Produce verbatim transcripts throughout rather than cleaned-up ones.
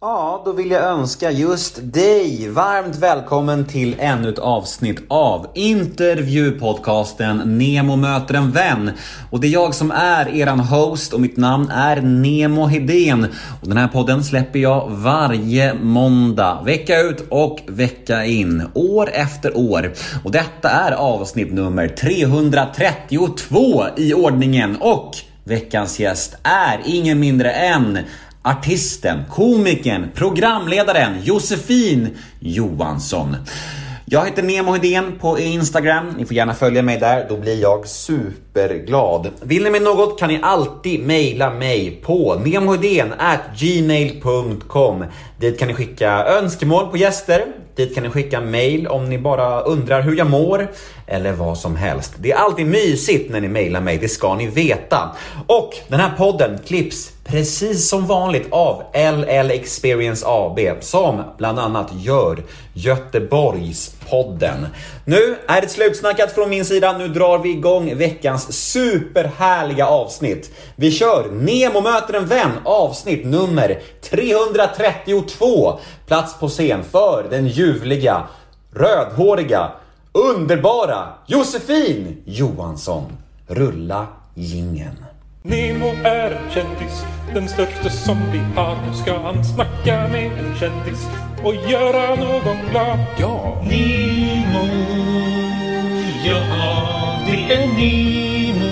Ja, då vill jag önska just dig varmt välkommen till ännu ett avsnitt av intervjupodcasten Nemo möter en vän. Och det är jag som är eran host och mitt namn är Nemo Hedén. Och den här podden släpper jag varje måndag, vecka ut och vecka in, år efter år. Och detta är avsnitt nummer trehundratrettiotvå i ordningen. Och veckans gäst är ingen mindre än artisten, komikern, programledaren Josefin Johansson. Jag heter Nemo Hedén på Instagram. Ni får gärna följa mig där, då blir jag superglad. Vill ni med något kan ni alltid mejla mig på nemohedén at gmail dot com. Dit kan ni skicka önskemål på gäster. Dit kan ni skicka mejl om ni bara undrar hur jag mår eller vad som helst. Det är alltid mysigt när ni mejlar mig, det ska ni veta. Och den här podden klipps precis som vanligt av L L Experience A B, som bland annat gör Göteborgs podden. Nu är det slutsnackat från min sida. Nu drar vi igång veckans superhärliga avsnitt. Vi kör Nemo möter en vän, avsnitt nummer trehundratrettiotvå. Plats på scen för den ljuvliga, rödhåriga, underbara Josefin Johansson. Rulla jingeln. Nemo är en kändis, den största som vi har. Nu ska han snacka med en kändis och göra någon glad. Ja! Nemo, ja det är Nemo.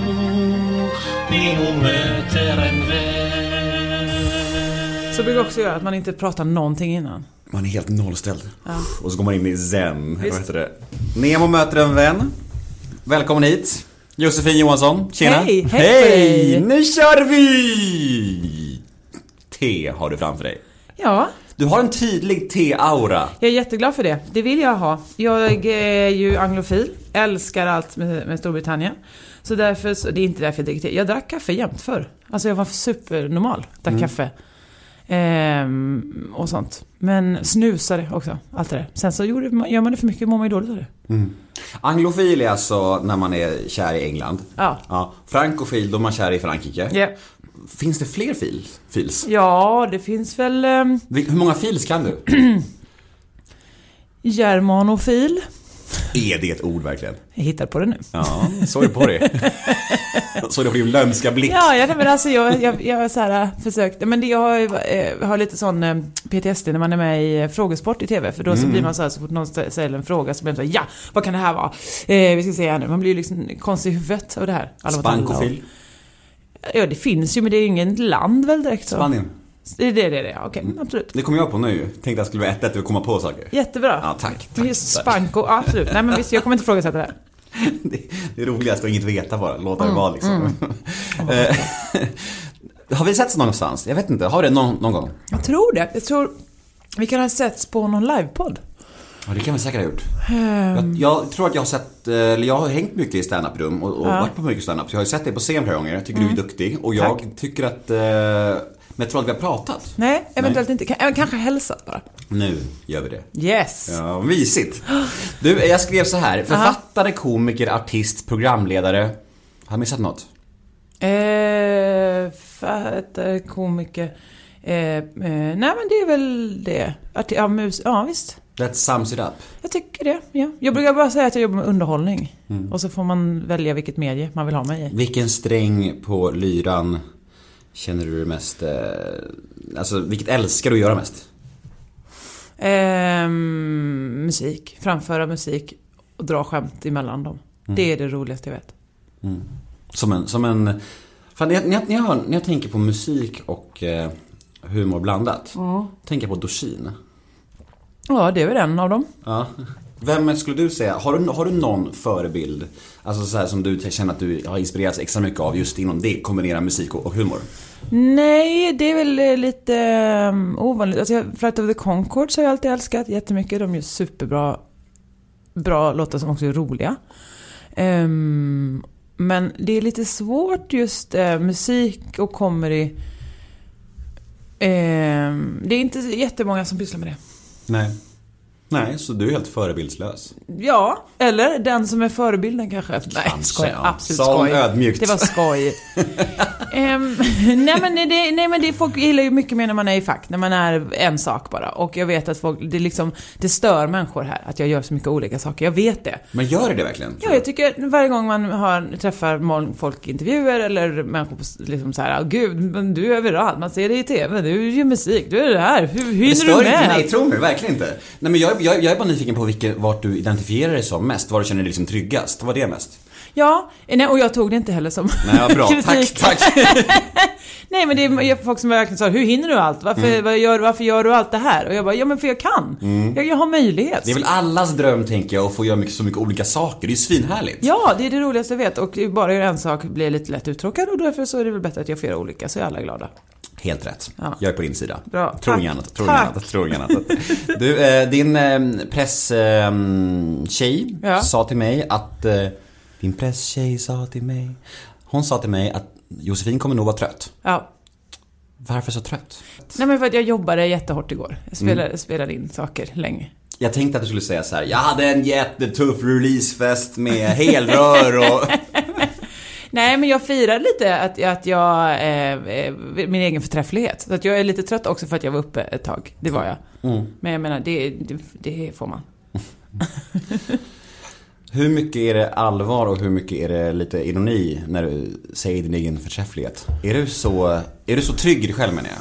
Nemo möter en vän. Så brukar också göra att man inte pratar någonting innan. Man är helt nollställd. Ja. Och så går man in i zen. Vad heter det? Nemo möter en vän. Välkommen hit, Josefin Johansson. Tjena. Hej, hej. Hej, nu kör vi! Te har du framför dig. Ja. Du har en tydlig te-aura. Jag är jätteglad för det. Det vill jag ha. Jag är ju anglofil. Älskar allt med, med Storbritannien. Så därför, så, det är inte därför jag dricker te. Jag drack kaffe jämt förr. Alltså jag var supernormal. Drack mm. kaffe. Ehm, och sånt. Men snusade också. Allt det där. Sen så gjorde, gör man det för mycket, mår man ju dåligt av det. Mm. Anglofil är alltså när man är kär i England. Ja. Ja. Frankofil då man är kär i Frankrike. Yeah. Finns det fler fil? fils? Ja, det finns väl... Um... Hur många fils kan du? Germanofil. Är det ett ord verkligen? Jag hittar på det nu. Ja, så är på det. Så det blir ju lömska blick. Ja, jag, men alltså jag, jag, jag har så här försökt. Men det, jag har, jag har lite sån eh, P T S D när man är med i frågesport i tv. För då mm. så blir man så här, så fort någon ställer en fråga så blir man så här, ja, vad kan det här vara? Eh, vi ska se här nu. Man blir liksom konstig i huvudet av det här. Spankofil? Ja, det finns ju, men det är ju ingen land väl direkt så. Spanien. Det är det, det, det. Okej, okay, absolut. Det kommer jag på nu. Tänkte att jag skulle vara ett ett att komma på saker. Jättebra. Ja, tack. tack Just spanko, absolut. Nej, men visst, jag kommer inte frågasätta det här. det, det är roligast att inget veta bara. Låta det mm, vara liksom. Mm. Har vi setts någonstans? Jag vet inte. Har det någon, någon gång? Jag tror det. Jag tror vi kan ha setts på någon livepodd. Ja, det kan vi säkert ha gjort. Um... Jag, jag tror att jag har sett, eller jag har hängt mycket i stand-up-rum och, och ja. varit på mycket stand-up. Så jag har ju sett dig på scen flera gånger. Jag tycker mm. du är duktig. Och jag Tack. tycker att... Eh, men jag tror att vi har pratat. Nej, eventuellt Nej. inte. K- kanske hälsat bara. Nu gör vi det. Yes. Ja, visigt. Du, jag skrev så här. Författare, komiker, artist, programledare. Har du missat något? Eh, författare, komiker. Eh, eh, nej, men det är väl det. Arti- ja, mus- ja, visst. That sums it up. Jag tycker det, ja. Jag brukar bara säga att jag jobbar med underhållning. Mm. Och så får man välja vilket medie man vill ha mig i. Vilken sträng på lyran känner du mest, eh, alltså vilket älskar du att göra mest? Eh, musik, framföra musik och dra skämt emellan dem. Mm. Det är det roligaste jag vet. Mm. Som en, som en fan, när, jag, när, jag, när jag tänker på musik och eh, humor blandat, mm. tänker jag på Dorsin. Ja, det är väl en av dem. Ja. Vem skulle du säga, har du, har du någon förebild, alltså så här, som du känner att du har inspirerats extra mycket av just inom det, kombinera musik och, och humor? Nej, det är väl lite um, ovanligt. Alltså, Flight of the Conchords har jag alltid älskat jättemycket. De är ju superbra bra låtar som också är roliga. Um, men det är lite svårt just uh, musik och comedy. Um, det är inte jättemånga som pysslar med det. Nej. Nej, så du är helt förebildslös. Ja, eller den som är förebilden kanske. Nej, Kanske, skoj. ja. Absolut Sa hon skoj. ödmjukt. Det var skoj. um, nej, men det, nej, men det folk gillar ju mycket mer när man är i fack. När man är en sak bara. Och jag vet att folk, det, liksom, det stör människor här. Att jag gör så mycket olika saker. Jag vet det. Men gör det verkligen? Ja, jag tycker varje gång man har, träffar folk i intervjuer eller människor på, liksom så här, oh, gud, men du är överallt. Man ser det i tv, du gör musik, du är det här. Hur hinner du med? Nej, tror mig verkligen inte. Nej, men jag, jag, jag är bara nyfiken på vilket, vart du identifierar dig som mest. Var du känner dig liksom tryggast. Vad var det mest? Ja, nej, och jag tog det inte heller som nej, vad bra. kritik. Tack, tack. Nej, men det är folk som verkligen sa, hur hinner du allt? Varför, mm. vad gör, varför gör du allt det här? Och jag bara, ja men för jag kan. Mm. Jag, jag har möjlighet. Det är väl allas dröm, tänker jag, att få göra mycket, så mycket olika saker. Det är svinhärligt. Ja, det är det roligaste jag vet. Och bara gör en sak blir lite lätt uttråkad. Och därför så är det väl bättre att jag får göra olika. Så är alla glada. Helt rätt. Ja. Jag är på din sida. Bra. Tror inget annat. Tror inget annat. Tror inget annat. Du, eh, din eh, presstjej eh, ja. sa till mig att eh, din presstjej sa till mig. Hon sa till mig att Josefin kommer nog vara trött. Ja. Varför så trött? Nej, men för att jag jobbade jättehårt igår. Jag spelade, mm. spelade in saker länge. Jag tänkte att du skulle säga så här: jag hade en jättetuff releasefest med helrör och... Nej, men jag firar lite att, att jag eh, min egen förträfflighet. Så att jag är lite trött också för att jag var uppe ett tag. Det var jag. Mm. Men jag menar, det, det, det får man. Hur mycket är det allvar och hur mycket är det lite ironi när du säger din egen förträfflighet? Är du så, är du så trygg i dig själv, menar jag?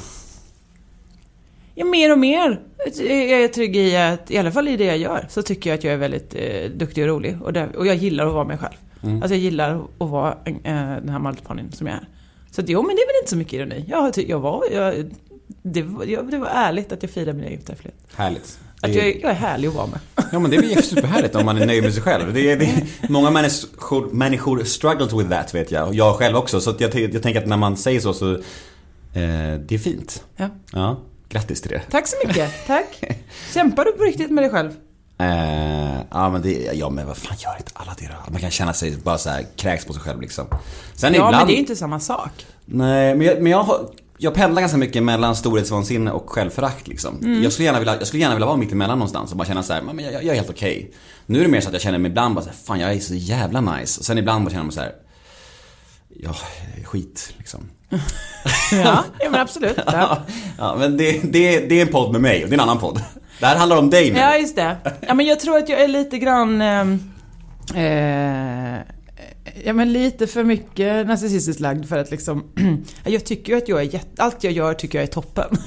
Ja, mer och mer. Jag är trygg i att, i alla fall i det jag gör, så tycker jag att jag är väldigt eh, duktig och rolig. Och, där, och jag gillar att vara mig själv. Mm. Alltså jag gillar att vara eh, den här multipanin som jag är. Så att, jo, men det är väl inte så mycket ironi. Jag, jag var, jag, det, var, jag, det var ärligt att jag firade min egen förträfflighet. Härligt. Att jag, jag är härlig att vara med. Ja, men det är superhärligt om man är nöjd med sig själv. Det är, det är, många människor, människor struggle with that, vet jag. Och jag själv också. Så att jag, jag tänker att när man säger så, så eh, det är fint. Ja. Ja, grattis till det. Tack så mycket, tack. Kämpar du på riktigt med dig själv? Eh, ja, men det, ja, men vad fan gör inte alla det då? Man kan känna sig bara så här, kräks på sig själv liksom. Sen ja, ibland, men det är inte samma sak. Nej, men jag, men jag har... Jag pendlar ganska mycket mellan storhetsvansinne och självförakt liksom. Mm. Jag skulle gärna vilja jag skulle gärna vilja vara mitt emellan någonstans och bara känna så här, men jag, jag är helt okej. Okay. Nu är det mer så att jag känner mig ibland bara så här, fan jag är så jävla nice. Och sen ibland bara känner man så här, ja, skit liksom. Ja, ja, men absolut. Ja, ja men det, det, det är en podd med mig och det är en annan podd. Det här handlar om dig nu. Ja, just det. Ja, men jag tror att jag är lite grann eh, eh, ja, men lite för mycket narcissistiskt lagd för att liksom jag tycker ju att jag är jätte, allt jag gör tycker jag är toppen.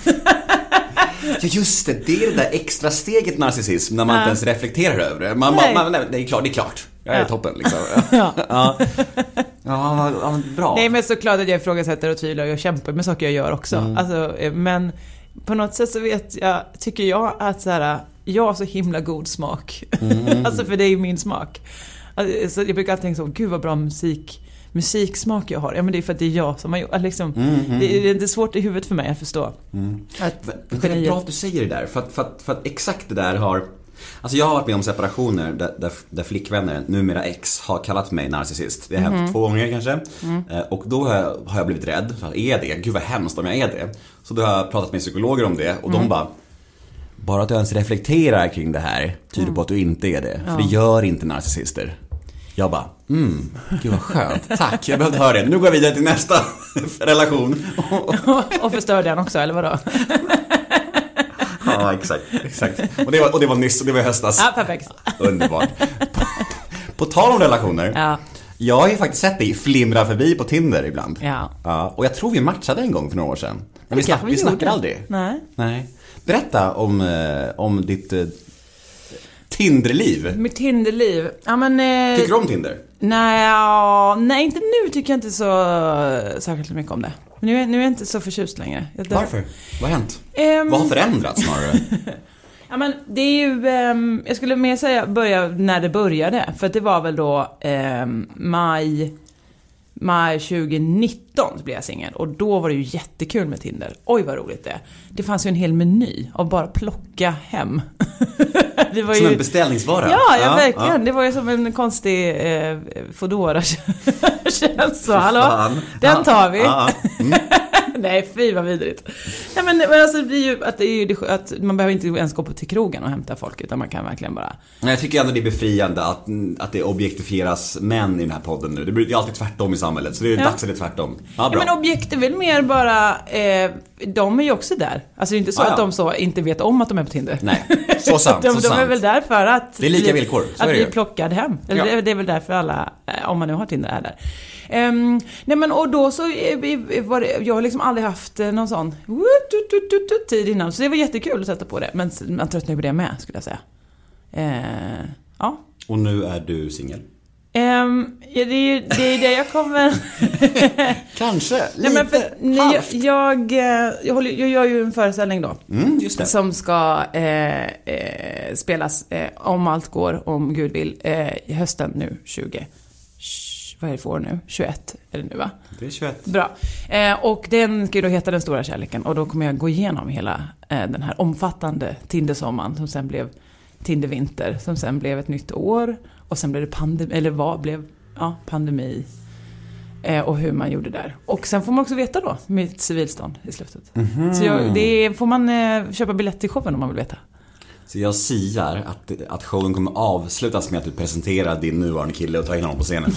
Ja, just det, det är det där extra steget narcissism när man ja. inte ens reflekterar över det. Man bara, man, nej, det är klart, det är klart. Jag är ja. toppen liksom. Ja. Ja. Ja, ja, bra. Nej, men såklart att jag ifrågasätter och tvivlar och jag kämpar med saker jag gör också. Mm. Alltså, men på något sätt så vet jag, tycker jag att så här, jag har så himla god smak. Mm. Alltså för det är ju min smak. Så jag brukar alltid tänka så, gud vad bra musik musiksmak jag har. Ja, men det är för att det är jag som har gjort liksom, mm, mm. Det, är, det är svårt i huvudet för mig att förstå. Mm. Att men, det är bra att du säger det där. För att, för, att, för att exakt det där har... Alltså jag har varit med om separationer där, där, där flickvänner, numera ex, har kallat mig narcissist. Det har mm. hänt två gånger kanske. Mm. Och då har jag, har jag blivit rädd. För är det? Gud vad hemskt om jag är det. Så då har jag pratat med psykologer om det. Och mm. de bara... Bara att du ens reflekterar kring det här tyder mm. på att du inte är det. För ja. det gör inte narcissister. Jag bara, mm, gud vad skönt. Tack, jag behövde höra det. Nu går jag vidare till nästa relation. Och förstör den också, eller vadå? Ja, exakt, exakt. Och det var, och det var nyss, och det var höstas. Ja, perfekt. Underbart. På, på tal om relationer. Ja. Jag har ju faktiskt sett dig flimra förbi på Tinder ibland. Ja. Ja, och jag tror vi matchade en gång för några år sedan. Men vi, snack, vi snackar aldrig. Nej. Nej. Berätta om, eh, om ditt... Eh, Tinderliv. Mitt Tinderliv. Ja, men, eh, tycker du om Tinder? Nej, ja, nej, inte nu tycker jag inte så särskilt mycket om det. Nu är, nu är jag inte så förtjust längre. Jag, Varför? Vad har hänt? Um, Vad har förändrats snarare? Ja, men det är ju, um, jag skulle mer säga börja när det började. För att det var väl då um, maj... maj tjugonitton blev jag singel. Och då var det ju jättekul med Tinder. Oj vad roligt det. Det fanns ju en hel meny av bara plocka hem. Det var som ju... en beställningsvara. Ja, ja, ja verkligen. Ja. Det var ju som en konstig eh, Fodora känns så. Hallå, Fan. den tar vi. Ja, ja. Mm. Nej, fy vad vidrigt. Nej, men, men alltså, det blir ju att, det är ju att man behöver inte ens gå på till krogen och hämta folk, utan man kan verkligen bara... Nej, jag tycker ändå det är befriande att, att det objektifieras män i den här podden nu. Det blir ju alltid tvärtom i samhället, så det är ja. dags att det är tvärtom. Ja, ja, men objekt är väl mer bara... Eh, de är ju också där. Alltså det är inte så ah, att ja. de så inte vet om att de är på Tinder. Nej, så sant, de, så de sant. är väl där för att... Det är lika bli, villkor, så att är det bli plockad hem. Eller ja. det är väl därför alla, om man nu har Tinder, är där. Um, nej men och då så var det, jag har liksom aldrig haft någon sån tid innan, så det var jättekul att sätta på det, men man tröttnar på det med, skulle jag säga. Uh, ja. Och nu är du singel? Um, ja, det är det, är det jag kommer... Kanske, lite, nej, men för, nej, jag, jag, jag, håller, jag gör ju en föreställning då. Mm, just det. Som ska eh, eh, spelas, eh, om allt går, om Gud vill, eh, i hösten nu, tjugo. Vad är det för år nu? tjugoett är det nu, va? Det är tjugoett. Bra. Eh, och den ska ju då heta Den stora kärleken. Och då kommer jag gå igenom hela eh, den här omfattande Tindersommaren, som sen blev Tindervinter, som sen blev ett nytt år. Och sen blev det pandemi, eller vad blev, ja, pandemi. Eh, och hur man gjorde där. Och sen får man också veta då mitt civilstånd i slutet. Mm-hmm. Så jag, det får man eh, köpa biljett till showen om man vill veta. Så jag siar att, att showen kommer avslutas med att du presenterar din nuvarande kille och tar in honom på scenen.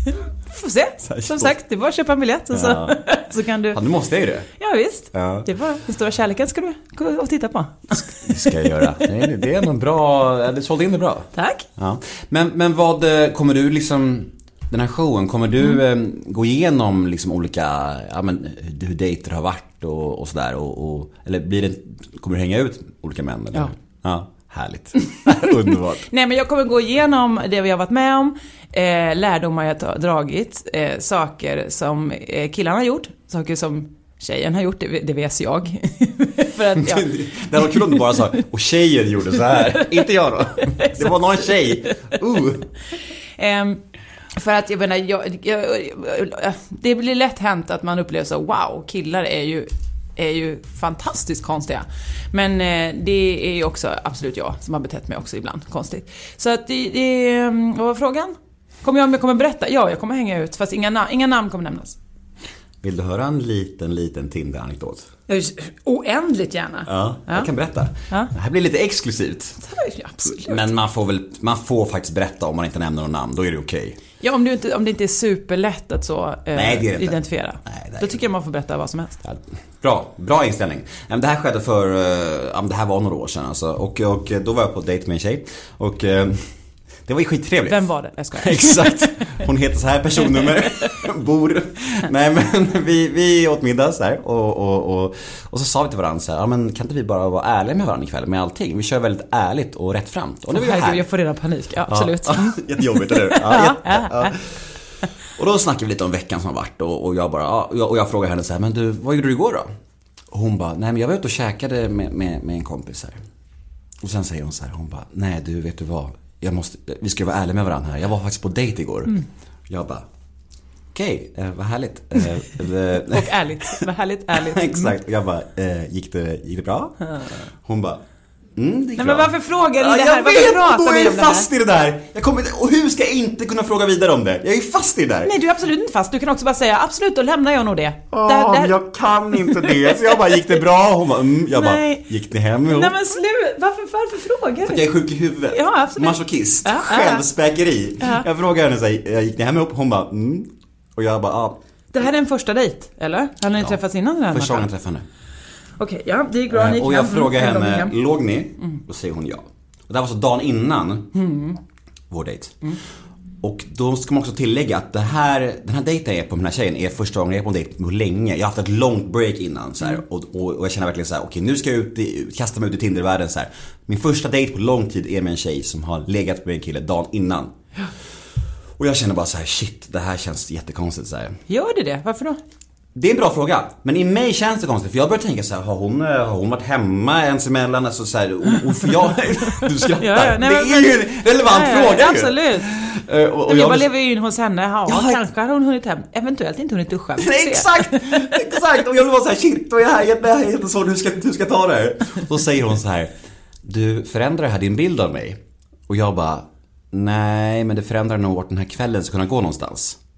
Får se. Som sagt, det var att köpa en biljett och så, ja. så kan du... Ja, du måste ju det. Ja, visst. Ja. Det var Den stora kärleken, ska du gå och titta på. Det ska jag göra. Det, det är nog bra. Du sålde in det bra. Tack. Ja. Men, men vad kommer du liksom... Den här showen, kommer du mm. gå igenom liksom olika, ja, men, hur dejter har varit och, och sådär? Och, och, eller blir det, kommer du hänga ut olika män? Eller? Ja. Ja, härligt. Underbart. Nej, men jag kommer gå igenom det vi har varit med om, eh, lärdomar jag har dragit, eh, saker som eh, killarna har gjort, saker som tjejen har gjort, det, det vet jag. För att, ja. Det var kul om du bara sa, och tjejen gjorde så här. Inte jag då. Det var någon tjej. Uh. Eh, För att jag menar, jag, jag, jag, det blir lätt hänt att man upplever så, wow, killar är ju, är ju fantastiskt konstiga. Men eh, det är ju också absolut jag som har betett mig också ibland konstigt. Så att det, det vad var frågan? Kommer jag, om jag kommer berätta? Ja, jag kommer hänga ut, fast inga, inga namn kommer nämnas. Vill du höra en liten, liten Tinder-anekdot? Oändligt gärna. Ja, jag ja. kan berätta. Ja. Det här blir lite exklusivt. Ja, absolut. Men man får väl, man får faktiskt berätta om man inte nämner någon namn. Då är det okej. Okay. Ja, om, du inte, om det inte är superlätt att så eh, Nej, det är det Nej, identifiera. det är Då tycker jag man får berätta vad som helst. Ja, bra, bra inställning. Det här skedde för, det här var några år sedan alltså. och, och då var jag på dejt med en tjej. Och... det var ju skittrevligt. Vem var det? Jag skojar. Exakt. Hon heter så här, personnummer, bor. Nej, men vi, vi åt middag så här, och, och, och, och så sa vi till varandra så här, ja, men kan inte vi bara vara ärliga med varandra ikväll med allting? Vi kör väldigt ärligt och rättframt. Och det var oh, här. Jag får redan panik, ja, absolut. Ja, jättejobbigt, eller hur? Ja, jätte, ja. Och då snackade vi lite om veckan som har varit. Och, och jag bara, ja, och jag, och jag frågade henne så här, men du, vad gjorde du igår då? Och hon bara, nej men jag var ute och käkade med, med, med en kompis här. Och sen säger hon så här, hon bara, nej du, vet du vad? Jag måste, vi ska vara ärliga med varandra här. Jag var faktiskt på dejt igår. Mm. Jag bara, okej, okay, eh, vad härligt. Eh, och ärligt, vad härligt, ärligt. Exakt, och jag bara, eh, gick, det, gick det bra? Hon bara, mm, det gick Nej, bra. Men varför frågar ni ja, det här? Jag varför vet, och då är jag fast det i det där. Jag kommer, och hur ska jag inte kunna fråga vidare om det? Jag är fast i det där. Nej, du är absolut inte fast. Du kan också bara säga, absolut, då lämnar jag nog det. Åh, där, där... jag kan inte det. Så jag bara, gick det bra? Hon bara, mm. Jag Nej. bara, gick det hem ihop? Nej, men slut. Varför, varför frågar du? För att jag är sjuk i huvudet. Ja, absolut. Masochist. Ja, självspäkeri. Ja. Jag frågar henne så här, gick ni hem ihop? Hon bara, mm. Och jag bara, ja. Det här är en första dejt, eller? Har ni ja. träffats innan den här? Första gången jag träffade henne. Okej, okay, ja, det gick bra. Ni och jag kan. frågar mm, henne, låg ni? Mm. Och säger hon ja. Och det här var så dagen innan mm. vår dejt. Mm. Och då ska man också tillägga att det här, den här dejten jag är på med den här tjejen är första gången jag är på en dejt på länge. Jag har haft ett långt break innan så här, mm. och, och, och jag känner verkligen så här, okej okay, nu ska jag ut i, kasta mig ut i Tindervärlden så här. Min första dejt på lång tid är med en tjej som har legat med en kille dagen innan. Ja. Och jag känner bara så här, shit, det här känns jättekonstigt så här. Gör det det? Varför då? Det är en bra fråga, men i mig känns det konstigt. För jag börjar tänka så här, har hon, har hon varit hemma ens emellan? Alltså så här, och, och för jag, du skrattar. Ja, ja, nej, det men, är ju en relevant ja, fråga. Ja, absolut. Uh, och, och jag, jag bara lever ju in hos henne. Ja, ja, kanske har hon hunnit hem. Eventuellt inte hunnit duscha. Nej, exakt, exakt. Och jag vill vara så här, shit, och jag är här, jag är helt så, hur ska, hur ska jag ta det här? Då säger hon så här, du förändrar här din bild av mig. Och jag bara, nej, men det förändrar nog vart den här kvällen ska kunna gå någonstans.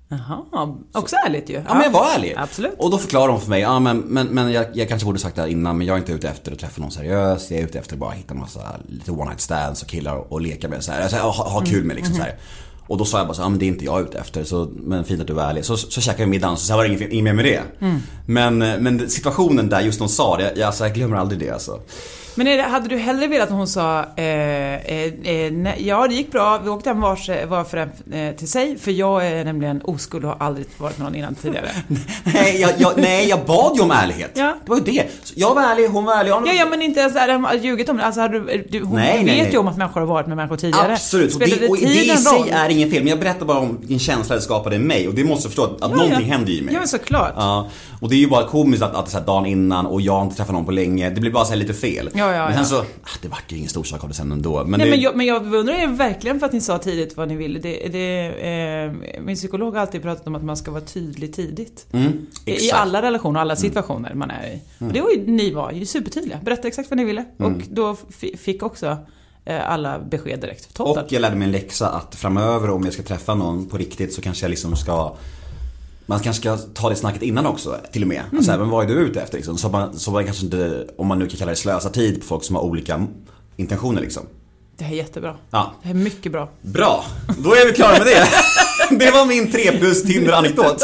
Jaha, också ärligt ju. Ja, ja men jag var ärlig. Absolut. Och då förklarade hon för mig, ja men, men, men jag, jag kanske borde sagt det här innan, men jag är inte ute efter att träffa någon seriös. Jag är ute efter att bara hitta en massa lite one night stands och killar och, och leka med så här. Alltså, ha, ha kul med liksom mm. så här. Och då sa jag bara så, ja men det är inte jag ute efter, så, men fint att du är ärlig. Så, så käkade vi middagen, så, så var det inget, inget mer med det. Mm. Men, men situationen där just de sa det, jag, alltså, jag glömmer aldrig det alltså. Men är det, hade du hellre velat att hon sa eh, eh, nej, ja det gick bra, vi åkte hem vars, var för en eh, till sig, för jag är nämligen oskuld och har aldrig varit med någon innan tidigare. nej, jag, jag, nej, jag bad ju om ärlighet. Ja. Det var ju det. Jag var ärlig, hon var ärlig. Hon... Ja, ja, men inte ens där ljugit om det. Alltså, du, du, hon nej, vet nej, nej. ju om att människor har varit med människor tidigare. Absolut, och det, och det i sig är ingen film. Jag berättar bara om en känsla det skapade i mig, och det måste förstå att, att ja, någonting ja. händer i mig. Ja, såklart. Ja, och det är ju bara komiskt att, att, att så här, dagen innan och jag inte träffar någon på länge. Det blir bara så här lite fel. Ja, ja, men sen ja. så, det var ju ingen stor sak av det sen ändå. Men, nej, det... men, jag, men jag undrar är verkligen för att ni sa tidigt vad ni ville. Det, det, eh, min psykolog har alltid pratat om att man ska vara tydlig tidigt. Mm, I alla relationer och alla situationer mm. man är i. Och det var ju, ni var ju supertydliga. Berätta exakt vad ni ville. Mm. Och då f- fick också eh, alla besked direkt. Total. Och jag lärde mig en läxa att framöver, om jag ska träffa någon på riktigt, så kanske jag liksom ska... Man kanske ska ta det snacket innan också, till och med. Mm. Alltså, men vad är du ute efter? Liksom? Så, man, så man kanske inte, om man nu kan kalla det slösa tid på folk som har olika intentioner. Liksom. Det här är jättebra. Ja. Det här är mycket bra. Bra, då är vi klara med det. Det var min tre plus Tinder-anekdot.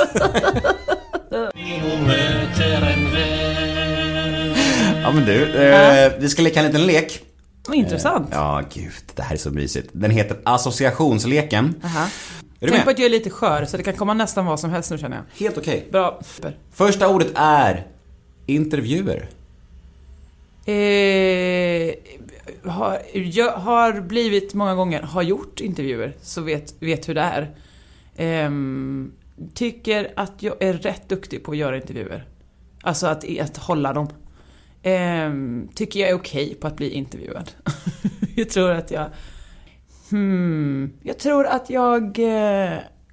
Ja men du, eh, vi ska leka en liten lek. Vad intressant. Eh, ja, gud, det här är så mysigt. Den heter associationsleken. Aha. Tänk på att jag är lite skör, så det kan komma nästan vad som helst nu, känner jag. Helt okej. Okay. Bra. Första ordet är intervjuer. Eh, har, jag har blivit många gånger, har gjort intervjuer, så vet, vet hur det är. Eh, tycker att jag är rätt duktig på att göra intervjuer. Alltså att, att hålla dem. Eh, tycker jag är okej på att bli intervjuad. Jag tror att jag... Hmm, jag tror att jag eh,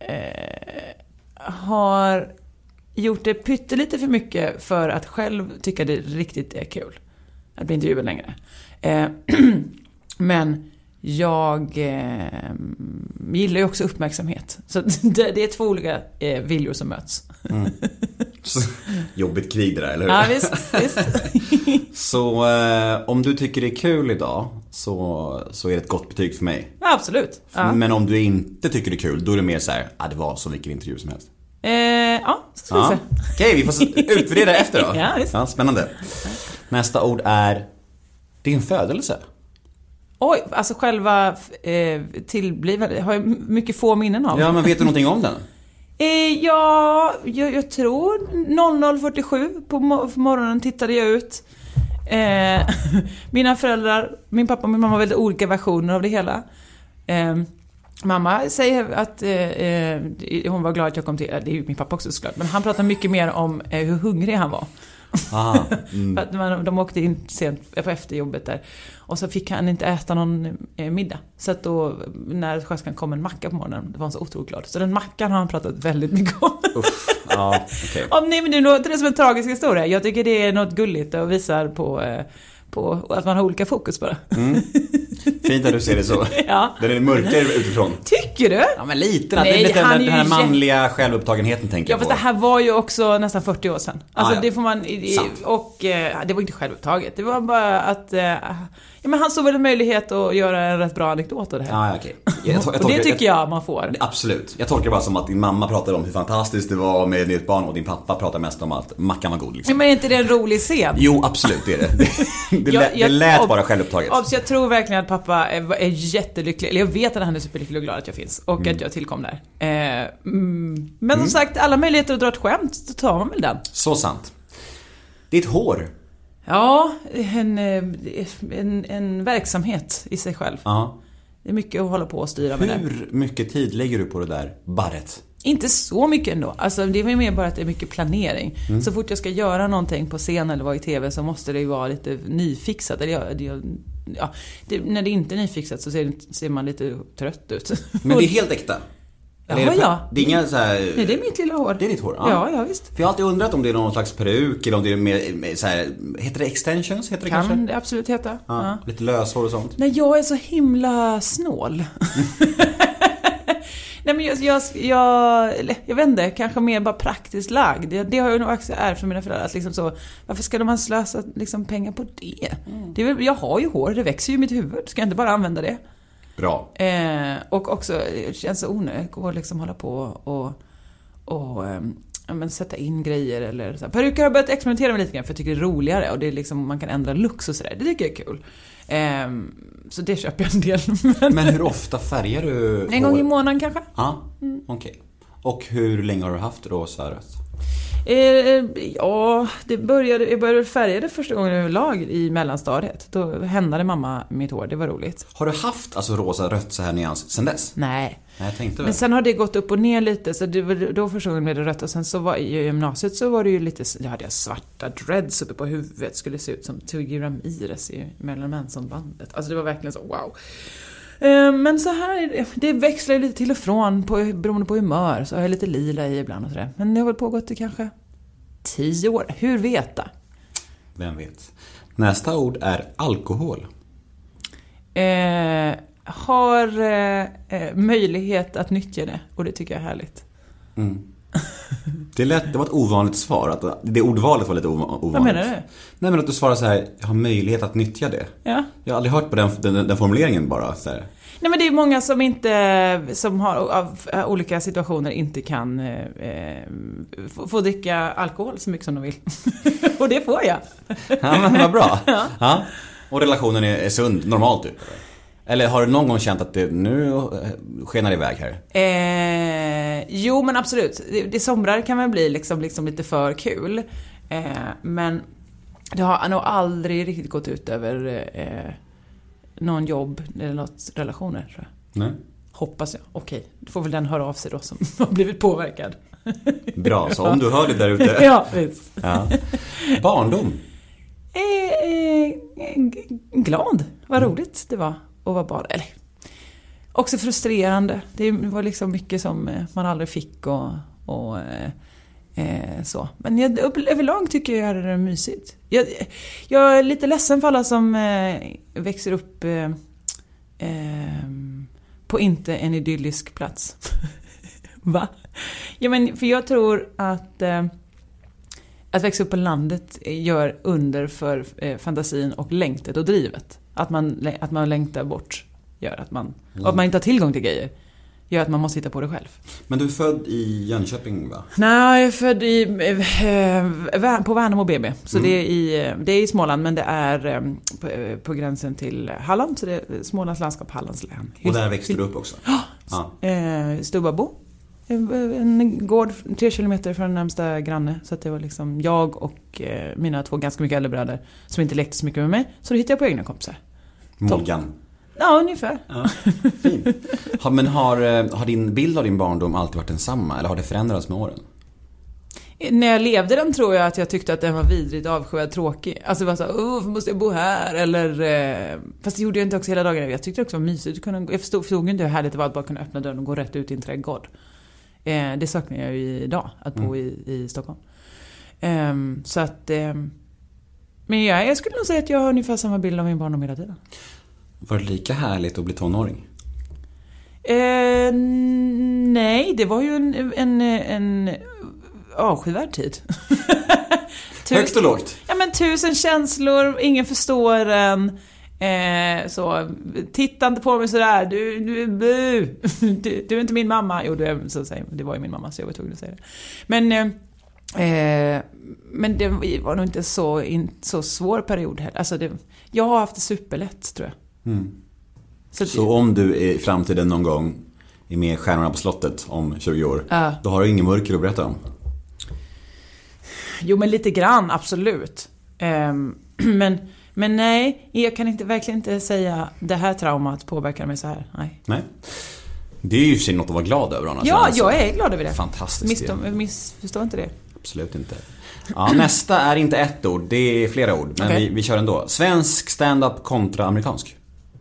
har gjort det pyttelite för mycket för att själv tycka det riktigt är kul att bli intervjuad längre. Eh, men jag eh, gillar ju också uppmärksamhet. Så det, det är två olika eh, viljor som möts. Mm. Jobbigt krig det där, eller hur? Ja, visst, visst. Så eh, om du tycker det är kul idag, så, så är det ett gott betyg för mig. Ja, absolut. Ja. Men om du inte tycker det är kul, då är det mer så här, ah, det var så vilken intervju som helst. Eh, ja, ska vi ja. se. Okej, vi får utvärdera det efter då. Ja, visst. Ja, spännande. Nästa ord är din födelse. Oj, alltså själva eh, tillblivande har jag mycket få minnen av. Ja, men vet du någonting om den? Eh, ja, jag, jag tror noll noll fyrtiosju på morgonen tittade jag ut. Eh, mina föräldrar, min pappa och min mamma har väldigt olika versioner av det hela. Eh, mamma säger att eh, hon var glad att jag kom till. Det är ju min pappa också såklart. Men han pratar mycket mer om eh, hur hungrig han var. Ah, mm. För att man, de åkte in sent på efterjobbet där. Och så fick han inte äta någon eh, middag. Så att då, när sköterskan kom en macka på morgonen, det var han så otroligt glad. Så den mackan har han pratat väldigt mycket om. Uff, ja, okay. Om nej, men det låter det som en tragisk historia. Jag tycker det är något gulligt och visar på, eh, på att man har olika fokus bara. Mm. Fint att du ser det så. Ja. Den är mörkare utifrån. Tycker du? Ja, men lite. Nej, det är lite den, den här manliga jä... självupptagenheten tänker ja, jag på. Ja, fast det här var ju också nästan fyrtio år sedan. Alltså ah, ja. det får man... Och eh, det var inte självupptaget. Det var bara att... Eh, ja, men han såg väl en möjlighet att göra en rätt bra anekdot av det här. Ah, ja, okej. Okay. Jag, och det tycker jag man får. Absolut. Jag tolkar det bara som att din mamma pratade om hur fantastiskt det var med ett barn, och din pappa pratar mest om att mackan var god. Liksom. Men är inte det en rolig scen? Jo, absolut, det är det. Det, det, jag, jag, det lät ob- bara självupptaget. Ob- jag tror verkligen att pappa är, är jättelycklig. Eller jag vet att han är superlycklig och glad att jag finns. Och mm. att jag tillkom där. Eh, mm. Men som mm. sagt, alla möjligheter att dra ett skämt, så tar man väl den. Så sant. Ditt hår. Ja, en, en, en verksamhet i sig själv. Ja. Det är mycket att hålla på och styra med det. Hur mycket tid lägger du på det där barret? Inte så mycket ändå. Alltså, det är mer bara att det är mycket planering. Mm. Så fort jag ska göra någonting på scen eller vara i tv, så måste det ju vara lite nyfixat. Eller jag, det, ja, det, när det inte är nyfixat så ser, ser man lite trött ut. Men det är helt äkta? Ja, det, ja. Det är inga så här... Nej, det är mitt lilla hår. Det är ditt hår? Ja, ja, ja visst. För jag har alltid undrat om det är någon slags peruk eller om det är mer, mer så här, heter det extensions? Heter det kan kanske? det absolut heta. Ja, ja. Lite löshår och sånt. Nej, jag är så himla snål. Nej, men jag, jag, jag, jag vet inte, kanske mer bara praktiskt lagd. Det, det har jag nog också ärvt från mina föräldrar. Att liksom så, varför ska man slösa liksom pengar på det? Mm. det är väl, jag har ju hår, det växer ju i mitt huvud. Ska jag inte bara använda det? Bra. Eh, och också, det känns så onödigt att liksom hålla på och, och eh, ja, men sätta in grejer. Eller så. Peruker har jag börjat experimentera med lite grann för jag tycker det är roligare. Och det är liksom, man kan ändra looks och sådär. Det tycker jag är kul. Eh, så det köper jag en del. Men, men hur ofta färgar du? En gång i månaden kanske. Ja, mm. okej. Okay. Och hur länge har du haft rosa rött? Eh, ja, det började, jag började färga det första gången överlag i mellanstadiet. Då händade mamma mitt hår, det var roligt. Har du haft alltså rosa rött så här nyans sen dess? Nej. Nej, jag tänkte väl. Men sen har det gått upp och ner lite, så det var, då första gången blev det rött. Och sen så var i gymnasiet så var det ju lite, jag hade jag svarta dreads uppe på huvudet, skulle se ut som Twiggy Ramirez i Marilyn Manson-bandet. Alltså det var verkligen så, wow. Men så här, det växlar lite till och från på, beroende på humör. Så har jag lite lila i ibland och sådär. Men det har väl pågått i kanske tio år. Hur veta? Vem vet? Nästa ord är alkohol. Eh, har eh, möjlighet att nyttja det. Och det tycker jag är härligt. Mm. Det, lät, det var ett ovanligt svar. Att det ordvalet var lite ovanligt. Vad menar du? Nej, men att du svarar så här, jag har möjlighet att nyttja det. Ja. Jag har aldrig hört på den, den, den formuleringen bara. Så här. Nej, men det är många som inte, som har av olika situationer inte kan eh, få, få dricka alkohol så mycket som de vill. Och det får jag. Ja, men vad bra. Ja. Ja. Och relationen är, är sund, normalt typ. Eller har du någon gång känt att det nu skenar iväg här? Eh, jo, men absolut. Det, det somrar kan väl bli liksom, liksom lite för kul. Eh, men det har nog aldrig riktigt gått ut över eh, någon jobb eller något relationer, tror jag. Nej. Hoppas jag. Okej, då får väl den höra av sig då som har blivit påverkad. Bra, så om du hör det där ute. Ja, visst. Ja. Barndom? Eh, eh, glad. Vad roligt det var. Och var bara, eller också frustrerande. Det var liksom mycket som man aldrig fick och, och eh, så. Men jag, överlag tycker jag det är mysigt. Jag, jag är lite ledsen för alla som eh, växer upp eh, eh, på inte en idyllisk plats. Va? Ja, men för jag tror att eh, att växa upp på landet gör under för eh, fantasin och längtet och drivet. Att man, att man längtar bort gör att man, och att man inte har tillgång till grejer gör att man måste hitta på det själv. Men du är född i Jönköping, va? Nej, jag är född i, eh, på Värnamo B B. Så mm. det, är i, det är i Småland, men det är eh, på, på gränsen till Halland. Så det är Smålands landskap, Hallands län. Och där växte du upp också? Ja. Eh, Stubbabo. En gård tre kilometer från den närmsta granne. Så att det var liksom jag och eh, mina två ganska mycket äldre bröder som inte lekte så mycket med mig. Så då hittade jag på egna kompisar. Morgan. Ja, ungefär. Ja, fint. Ha, men har, har din bild av din barndom alltid varit densamma? Eller har det förändrats med åren? När jag levde den tror jag att jag tyckte att den var vidrigt avskyvärd tråkig. Alltså det var så här, åh, måste jag bo här? Eller, eh, fast det gjorde jag inte också hela dagen. Jag tyckte också det var mysigt. Jag förstod, förstod inte hur härligt det var att bara kunna öppna dörren och gå rätt ut i en trädgård. Eh, det saknar jag ju idag, att bo mm. i, i Stockholm. Eh, så att... Eh, men jag, jag skulle nog säga att jag har ungefär samma bild av min barndom hela tiden. Var det lika härligt att bli tonåring? Eh, nej, det var ju en... en, en avskyvärd tid. Tusen, högt och lågt. Ja, men tusen känslor, ingen förstår en. Eh, så tittande på mig sådär, du du bu. Du, du är inte min mamma. Jo, du är, så säger, det var ju min mamma, så jag var tvungen att säga det. Men eh, men det var nog inte så in, så svår period heller. Alltså det, jag har haft det superlätt, tror jag. Mm. Så, så om du i framtiden någon gång är med Stjärnorna på slottet om tjugo år, uh. då har du ingen mörker att berätta om. Jo, men lite grann, absolut. Um, men, men nej, jag kan inte, verkligen inte säga det här traumat påverkar mig så här. Nej. Nej. Det är ju för sig något att vara glad över. Annars. Ja, alltså, jag är glad över det. Fantastiskt. Missförstår inte det. Absolut inte. Ja, nästa är inte ett ord, det är flera ord. Men okay. vi, vi kör ändå. Svensk stand-up kontra amerikansk?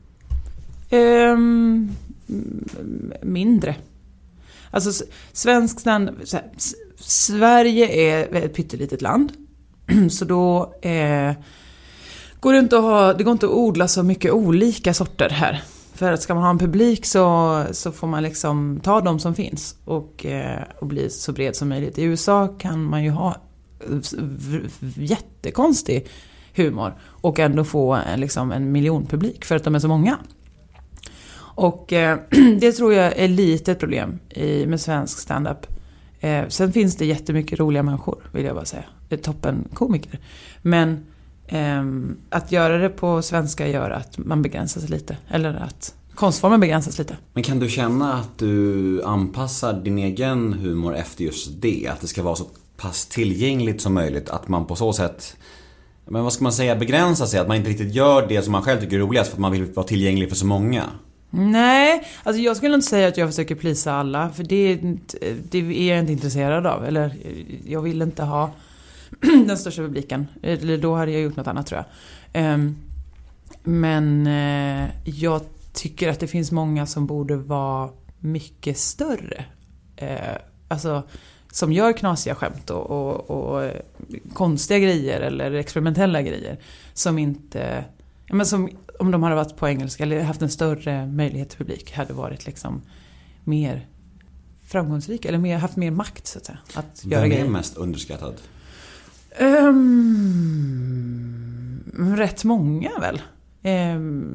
Um, mindre. Alltså, svensk stand-up... Sverige är ett pyttelitet land. Så då eh, går det inte att ha, det går inte att odla så mycket olika sorter här. för att ska man ha en publik så, så får man liksom ta de som finns och, eh, och bli så bred som möjligt. I U S A kan man ju ha jättekonstig humor och ändå få liksom en miljonpublik för att de är så många. Och eh, det tror jag är lite ett problem i, med svensk stand-up. Eh, sen finns det jättemycket roliga människor, vill jag bara säga. Det är toppen komiker. Men eh, att göra det på svenska gör att man begränsas lite. Eller att konstformen begränsas lite. Men kan du känna att du anpassar din egen humor efter just det? Att det ska vara så pass tillgängligt som möjligt? Att man på så sätt, men vad ska man säga, begränsar sig? Att man inte riktigt gör det som man själv tycker är roligast för att man vill vara tillgänglig för så många? Nej, alltså jag skulle inte säga att jag försöker plisa alla. För det, det är jag inte intresserad av. Eller jag vill inte ha den största publiken. Eller då hade jag gjort något annat, tror jag. Um, men uh, jag tycker att det finns många som borde vara mycket större. Uh, alltså som gör knasiga skämt och, och, och konstiga grejer eller experimentella grejer. Som inte... Men som om de hade varit på engelska eller haft en större möjlighet till publik hade varit liksom mer framgångsrik eller mer, haft mer makt, så att säga, att göra Vem grejer. är mest underskattad? Um, rätt många väl. Um,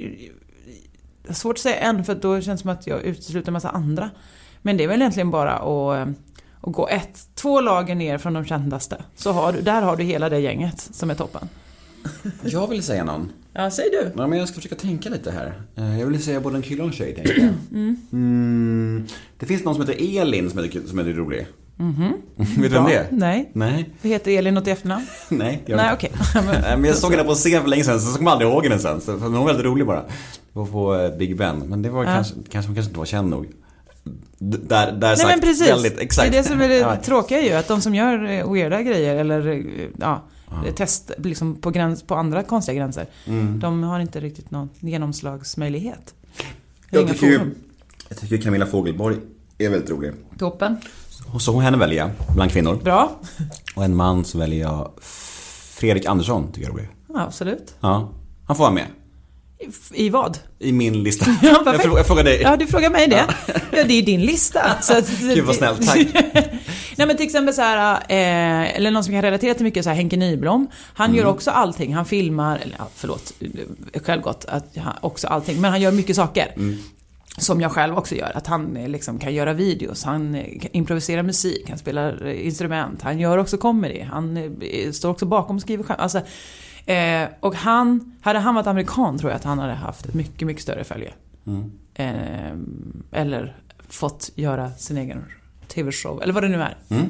det är svårt att säga en, för då känns det som att jag utesluter en massa andra. Men det är väl egentligen bara att, att gå ett, två lager ner från de kändaste. Så har du, där har du hela det gänget som är toppen. Jag vill säga någon. Ja, säg du. Ja, men jag ska försöka tänka lite här. Jag vill säga både en kille och en tjej, tänker jag. Mm. Mm. Det finns någon som heter Elin som är, som är rolig. Mm-hmm. Vet du vem det är? Nej. Nej. Vad heter Elin något i efternamn? Nej. Jag Nej, okej. Okay. Men jag såg henne på scen för länge sedan, så jag kommer aldrig ihåg henne sen. Så hon var väldigt rolig bara. Det var på Big Ben. Men det var ja. kanske, kanske, hon kanske inte var känd nog. Där, där Nej, sagt, men precis. Väldigt, exakt. Det är det som är det ja. tråkiga ju. Att de som gör weirda grejer eller ja, ja. test liksom på, gräns, på andra konstiga gränser. Mm. De har inte riktigt någon genomslagsmöjlighet. Jag tycker, ju, jag tycker Camilla Fogelborg är väldigt rolig. Toppen. Så henne väljer jag bland kvinnor. Bra. Och en man så väljer jag Fredrik Andersson, tycker jag är rolig. Ja, absolut. Ja, han får vara med. I, I vad? I min lista. Ja, jag, frågar, jag frågar dig. Ja, du frågar mig det. Ja, ja det är din lista. Så att, Gud vad snällt, tack. Nej, men till exempel så här, eh, eller någon som kan relatera till mycket, så här, Henke Nyblom. Han mm. gör också allting. Han filmar, eller ja, förlåt, självgott att han också allting. Men han gör mycket saker. Mm. Som jag själv också gör. Att han liksom kan göra videos. Han improviserar musik. Han spelar instrument. Han gör också comedy. Han står också bakom och skriver själv. Alltså, eh, och han, hade han varit amerikan tror jag att han hade haft ett mycket, mycket större följe. Mm. Eh, eller fått göra sin egen tv-show. Eller vad det nu är. Mm.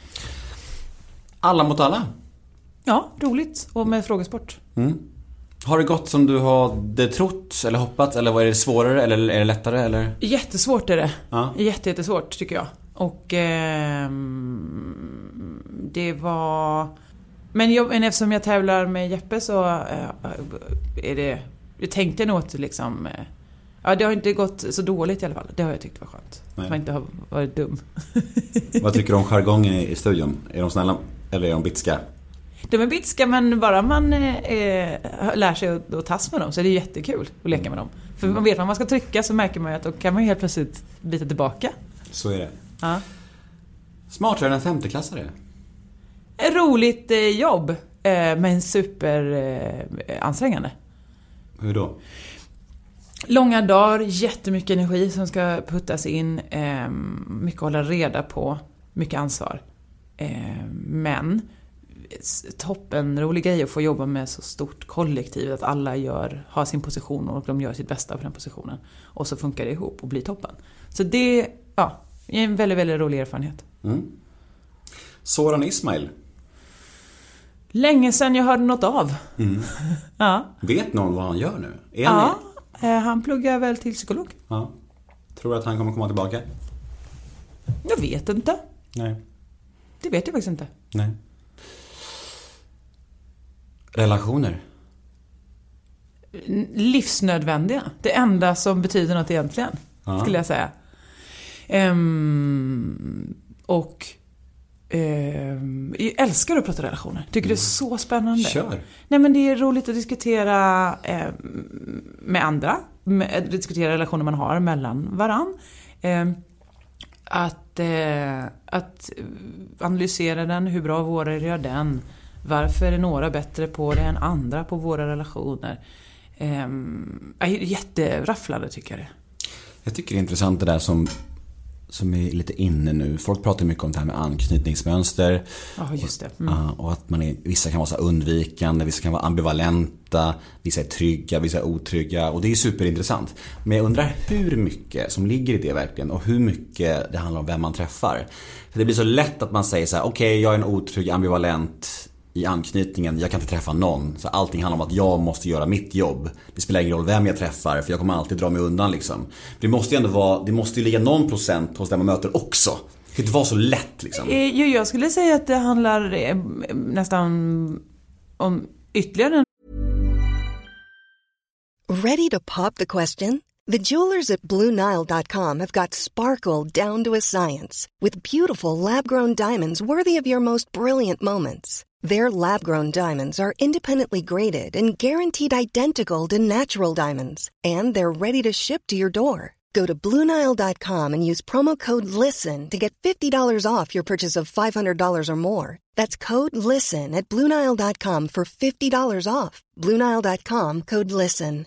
Alla mot alla. Ja, roligt. Och med frågesport. Mm. Har det gått som du har trott eller hoppats? Eller var det svårare eller är det lättare? Eller? Jättesvårt är det. Ja. Jätte, jättesvårt tycker jag. Och eh, det var... Men, jag, men eftersom jag tävlar med Jeppe så eh, är det... Jag tänkte nog att liksom... Eh, ja, det har inte gått så dåligt i alla fall. Det har jag tyckt var skönt. Nej. Att man inte har varit dum. Vad tycker du om jargongen i studion? Är de snälla eller är de bitska? De är bitska, men bara man eh, lär sig att, att tas med dem så är det jättekul att leka med dem. För man vet vad man ska trycka, så märker man ju att då kan man ju helt plötsligt bita tillbaka. Så är det. Ja. Smartare än en femteklassare. Ett roligt eh, jobb, eh, men super eh, ansträngande. Hur då? Långa dagar, jättemycket energi som ska puttas in. Eh, mycket att hålla reda på, mycket ansvar. Eh, men... toppen rolig grej att få jobba med så stort kollektiv att alla gör, har sin position och de gör sitt bästa på den positionen och så funkar det ihop och blir toppen. Så det ja, är en väldigt, väldigt rolig erfarenhet. Mm. Soran Ismail. Länge sedan jag hörde något av. Mm. Ja. Vet någon vad han gör nu? Är han ja, med? Han pluggar väl till psykolog. Ja. Tror du att han kommer komma tillbaka? Jag vet inte. Nej. Det vet jag faktiskt inte. Nej. Relationer. Livsnödvändiga. Det enda som betyder något egentligen. Ja. Skulle jag säga. Um, och um, jag älskar att prata relationer. Tycker mm. det är så spännande. Kör. Nej, men det är roligt att diskutera um, med andra. med, diskutera relationer man har mellan varann. Eh, att, eh, att analysera den, hur bra våra gör den. Varför är några bättre på det än andra på våra relationer? Eh, jätterafflande tycker jag det. Jag tycker det är intressant det där som, som är lite inne nu. Folk pratar mycket om det här med anknytningsmönster. Ja, just det. Mm. Och, och att man är, vissa kan vara så undvikande, vissa kan vara ambivalenta, vissa är trygga, vissa är otrygga. Och det är superintressant. Men jag undrar hur mycket som ligger i det verkligen och hur mycket det handlar om vem man träffar. För det blir så lätt att man säger så här: okej, okay, jag är en otrygg, ambivalent i anknytningen, jag kan inte träffa någon. Så allting handlar om att jag måste göra mitt jobb. Det spelar ingen roll vem jag träffar, för jag kommer alltid dra mig undan liksom. Det måste ju ändå vara, det måste ju ligga någon procent hos den man möter också. Det kan inte vara så lätt liksom. Jag skulle säga att det handlar nästan om ytterligare. Ready to pop the question? The jewelers at Blue Nile dot com have got sparkle down to a science with beautiful lab-grown diamonds worthy of your most brilliant moments. Their lab-grown diamonds are independently graded and guaranteed identical to natural diamonds, and they're ready to ship to your door. Go to Blue Nile dot com and use promo code LISTEN to get fifty dollars off your purchase of five hundred dollars or more. That's code LISTEN at Blue Nile dot com for fifty dollars off. Blue Nile dot com, code LISTEN.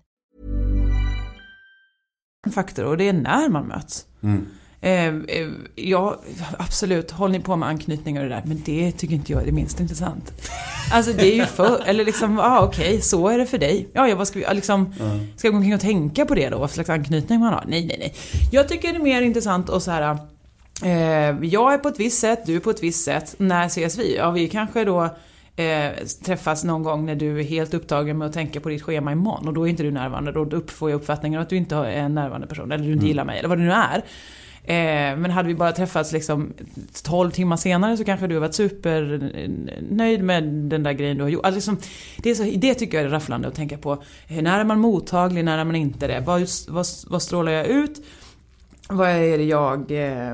Faktor, och det är när man möts. Mm. Eh, eh, ja, absolut, håll ni på med anknytningar och det där, men det tycker inte jag är det minst intressant. Alltså det är ju för, eller liksom, ja ah, okej, okay, så är det för dig. Ja, jag vad ska vi, liksom, mm. ska jag gå omkring och tänka på det då, vad slags anknytning man har? Nej, nej, nej. Jag tycker det är mer intressant och så här, eh, jag är på ett visst sätt, du är på ett visst sätt, när ses vi? Ja, vi kanske då Eh, träffas någon gång när du är helt upptagen med att tänka på ditt schema imorgon, och då är inte du närvarande, då upp får jag uppfattningen att du inte är en närvarande person, eller du inte mm. gillar mig, eller vad det nu är. Eh, men hade vi bara träffats liksom tolv timmar senare, så kanske du har varit supernöjd med den där grejen du har gjort. Alltså liksom, det, är så, det tycker jag är rafflande att tänka på. Eh, när är man mottaglig, när är man inte det? Vad, vad, vad strålar jag ut? Vad är det jag eh,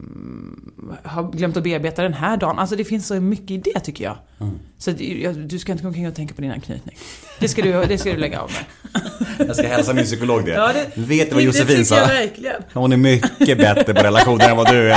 har glömt att bearbeta den här dagen? Alltså det finns så mycket i det tycker jag. Mm. Så jag, du ska inte gå omkring och tänka på din anknytning. Det ska du, det ska du lägga av med. Jag ska hälsa min psykolog det. Ja, det vet du vad Josefin sa? Verkligen. Hon är mycket bättre på relationer än vad du är.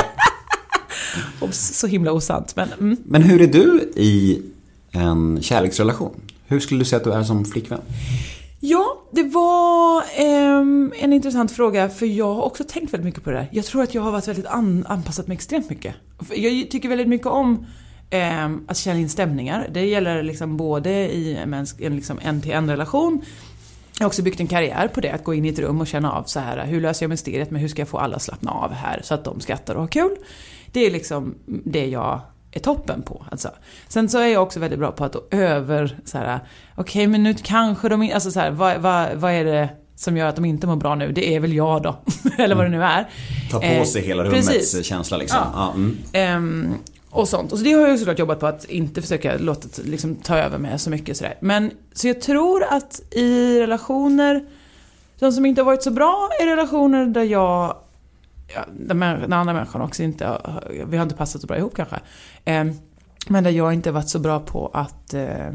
Så himla osant. Men, mm. men hur är du i en kärleksrelation? Hur skulle du säga att du är som flickvän? Ja, det var eh, en intressant fråga, för jag har också tänkt väldigt mycket på det där. Jag tror att jag har varit väldigt an- anpassat mig extremt mycket. Jag tycker väldigt mycket om eh, att känna in stämningar. Det gäller liksom både i en, en, liksom en till en relation. Jag har också byggt en karriär på det, att gå in i ett rum och känna av så här, hur löser jag mysteriet, men hur ska jag få alla slappna av här så att de skrattar och har kul. Det är liksom det jag är toppen på, alltså. Sen så är jag också väldigt bra på att över så här, okej, okay, men nu kanske de, alltså så här, vad, vad, vad är det som gör att de inte mår bra nu? Det är väl jag då, eller vad det nu är. Ta på sig eh, hela rummets precis. känsla liksom. Ja. Ja, mm. ehm, och sånt. Och så det har jag såklart jobbat på, att inte försöka låta liksom, ta över med så mycket sådär. Men så jag tror att i relationer, de som inte har varit så bra, är relationer där jag, ja, den andra människan också inte, vi har inte passat så bra ihop kanske, eh, men där jag inte varit så bra på att eh,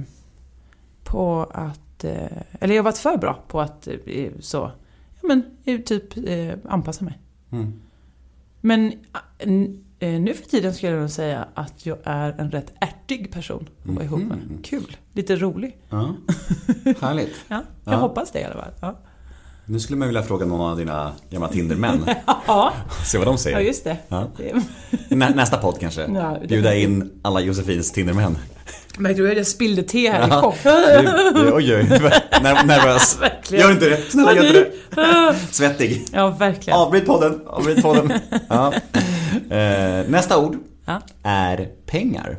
på att eh, eller jag har varit för bra på att eh, så, ja men typ eh, anpassa mig. Mm. Men eh, nu för tiden skulle jag nog säga att jag är en rätt ärtig person att vara ihop med. Mm. Kul, lite rolig. Ja. Härligt. Ja, jag ja. hoppas det i alla fall. Ja. Nu skulle man vilja fråga någon av dina gamla Tindermän. Ja. Se vad de säger. Ja, just det. Ja. Nä, nästa podd kanske. Ja, bjuda in alla Josefins Tindermän. Men du, jag spillde te här ja. i kopp. Oj, oj, Ner- nervös. Verkligen. Gör inte det. Snälla, gör inte det. Svettig. Ja, verkligen. Avbryt podden. Avbryt podden. Ja. Eh, nästa ord ja. är pengar.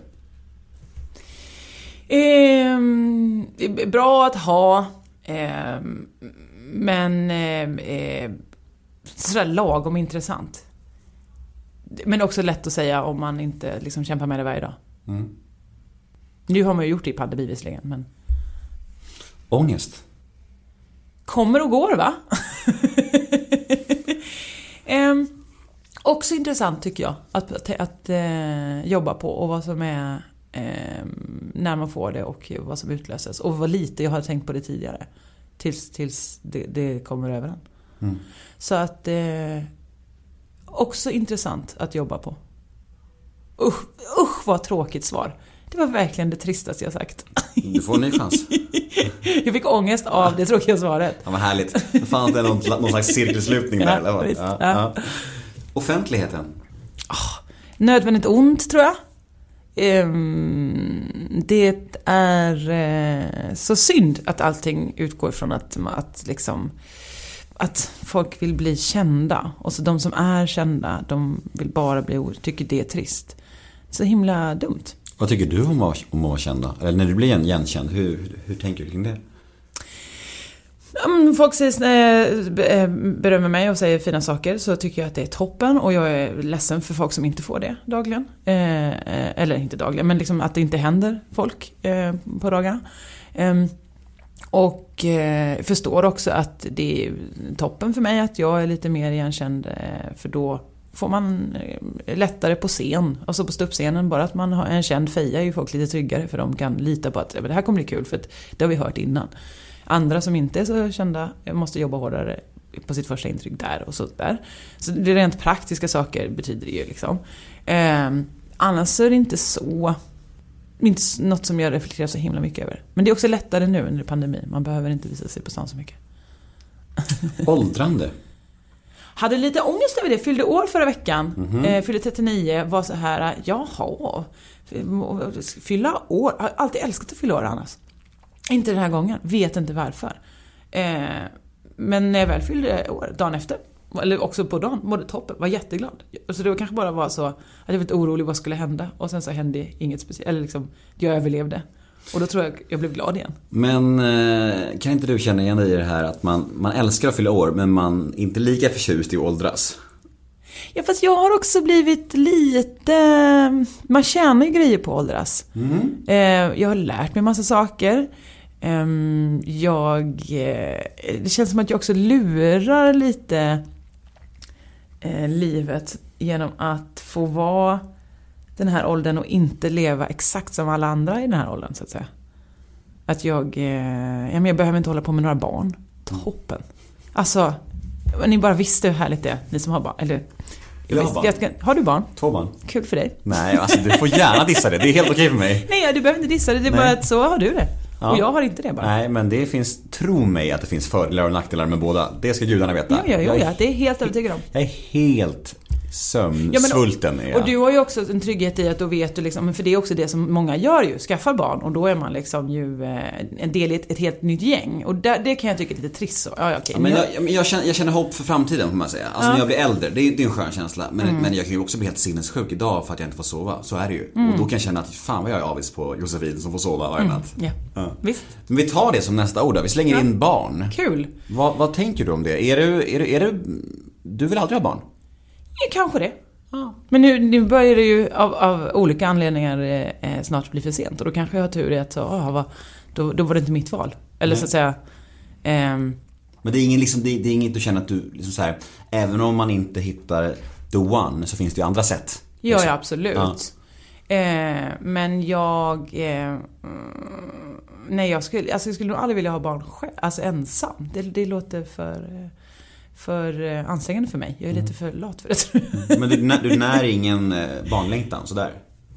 Eh, bra att ha. Eh, men eh, sådär lagom intressant. Men också lätt att säga om man inte liksom kämpar med det varje dag. Mm. Nu har man ju gjort det i pandemi visserligen, men ångest kommer och går, va? eh, också intressant tycker jag att, att, att eh, jobba på, och vad som är eh, när man får det och vad som utlöses, och vad lite jag har tänkt på det tidigare. tills, tills det, det kommer över en. Mm. Så att eh, också intressant att jobba på. Usch, usch vad tråkigt svar. Det var verkligen det tristaste jag sagt. Du får en ny chans. Jag fick ångest av det tråkiga svaret. Ja, vad härligt. Det fanns det någon, någon slags cirkelslutning där. Ja, visst, ja, ja. ja. Offentligheten. Oh, nödvändigt ont, tror jag. Um, det är uh, så synd att allting utgår från att, att, liksom, att folk vill bli kända. Och så de som är kända, de vill bara bli ord. Tycker det är trist. Så himla dumt. Vad tycker du om att vara känd då? Eller när du blir en igenkänd, hur, hur, hur tänker du kring det? Om folk säger, berömmer mig och säger fina saker, så tycker jag att det är toppen. Och jag är ledsen för folk som inte får det dagligen. Eh, eller inte dagligen, men liksom att det inte händer folk eh, på dagarna. Eh, och eh, förstår också att det är toppen för mig att jag är lite mer igenkänd. Eh, för då får man lättare på scen. Alltså på ståuppscenen, bara att man har en känd feja är ju folk lite tryggare. För de kan lita på att det här kommer bli kul, för att det har vi hört innan. Andra som inte är så kända måste jobba hårdare på sitt första intryck där och så där. Så det är rent praktiska saker betyder det ju liksom. Eh, annars så är det inte så, inte något som jag reflekterar så himla mycket över. Men det är också lättare nu under pandemin. Man behöver inte visa sig på stan så mycket. Åldrande. Hade lite ångest över det. Fyllde år förra veckan. Mm-hmm. eh, Fyllde trettionio. Var så här, jaha, fylla år. Jag har alltid älskat att fylla år annars. Inte den här gången. Vet inte varför. Eh, men när jag väl fyllde år, dagen efter, eller också på dagen, mådde toppen. Var jätteglad. Så det var kanske bara var så att jag var lite orolig vad skulle hända. Och sen så hände inget speciellt. Eller liksom, jag överlevde. Och då tror jag jag blev glad igen. Men eh, kan inte du känna igen dig i det här att man, man älskar att fylla år, men man inte lika förtjust i att åldras? Ja, fast jag har också blivit lite... Man tjänar ju grejer på åldras. Mm. Eh, jag har lärt mig massa saker. Eh, jag... Eh, det känns som att jag också lurar lite eh, livet genom att få vara den här åldern och inte leva exakt som alla andra i den här åldern, så att säga. Att jag... Eh, ja, men jag behöver inte hålla på med några barn. Toppen. Alltså, ni bara visste hur härligt det är. Ni som har barn. Eller... Jag har, barn. Jag ska, har du barn? Två barn. Kul för dig. Nej, alltså du får gärna dissa det. Det är helt okej för mig. Nej, du behöver inte dissa det. Det är Nej. bara att så har du det. Ja. Och jag har inte det bara. Nej, men det finns, tro mig att det finns fördelar och nackdelar med båda. Det ska gudarna veta. Ja, ja, ja, ja. Det är helt övertygad om. Jag är helt sömnsvulten. Ja, och, och du har ju också en trygghet i att då vet du liksom, för det är också det som många gör ju, skaffar barn, och då är man liksom ju eh, en del i ett, ett helt nytt gäng, och där, det kan jag tycka är lite trist så. Ja, okay, ja, men jag, jag, jag, känner, jag känner hopp för framtiden, får man säga. Alltså ja. När jag blir äldre, det är, det är en skön känsla, men, mm. men jag kan ju också bli helt sinnessjuk idag för att jag inte får sova, så är det ju. Mm. Och då kan jag känna att fan vad jag är avis på Josefin som får sova varje natt. Mm. Ja. Ja. Visst. Men vi tar det som nästa ord då. Vi slänger ja. in barn. Kul. Vad, vad tänker du om det? Är du, är du, är du, du vill aldrig ha barn? Ja, kanske det. Ja. Men nu, nu börjar det ju av, av olika anledningar eh, snart bli för sent. Och då kanske jag har tur i att så, ah, va, då, då var det inte mitt val. Eller Nej. så att säga... Ehm... Men det är, ingen, liksom, det, det är inget du känner att du... Liksom så här, även om man inte hittar the one, så finns det ju andra sätt. Ja, liksom. ja absolut. Ja. Eh, men jag... Eh, nej, jag skulle, alltså, jag skulle nog aldrig vilja ha barn själv. Alltså ensam. Det, det låter för... för ansträngande för mig. Jag är lite för lat för det, tror jag. Men du, du när ingen barnlängtan sådär?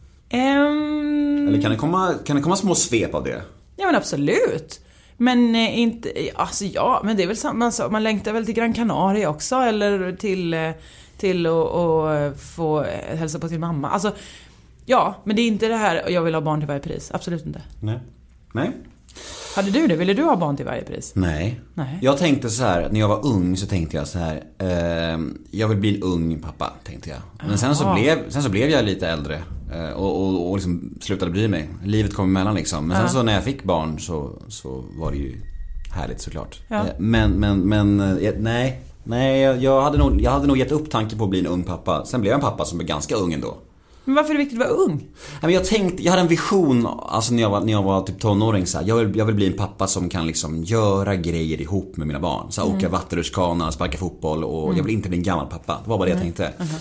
Um... Eller kan det, komma, kan det komma små svep av det? Ja, men absolut. Men inte... Alltså ja, men det är väl samma. Man, man längtar väl till Gran Canaria också. Eller till, till att, att få hälsa på sin mamma. Alltså, ja, men det är inte det här jag vill ha barn till varje pris. Absolut inte. Nej. Nej. Hade du det? Ville du ha barn till varje pris? Nej. Nej. Jag tänkte så här, när jag var ung så tänkte jag så här, eh, jag vill bli en ung pappa, tänkte jag. Men sen så, blev, sen så blev jag lite äldre eh, och, och, och liksom slutade bry mig. Livet kom emellan liksom. Men sen så när jag fick barn så, så var det ju härligt såklart. Ja. Eh, men, men, men eh, nej, nej jag, hade nog, jag hade nog gett upp tanken på att bli en ung pappa. Sen blev jag en pappa som är ganska ung ändå. Men varför är det viktigt att vara ung? Jag tänkte, jag hade en vision, alltså när jag var, när jag var typ tonåring så här, jag vill, jag vill bli en pappa som kan liksom göra grejer ihop med mina barn. Så här, mm. åka vattenrutschkana, sparka fotboll och mm. jag vill inte bli en gammal pappa. Det var bara det jag tänkte.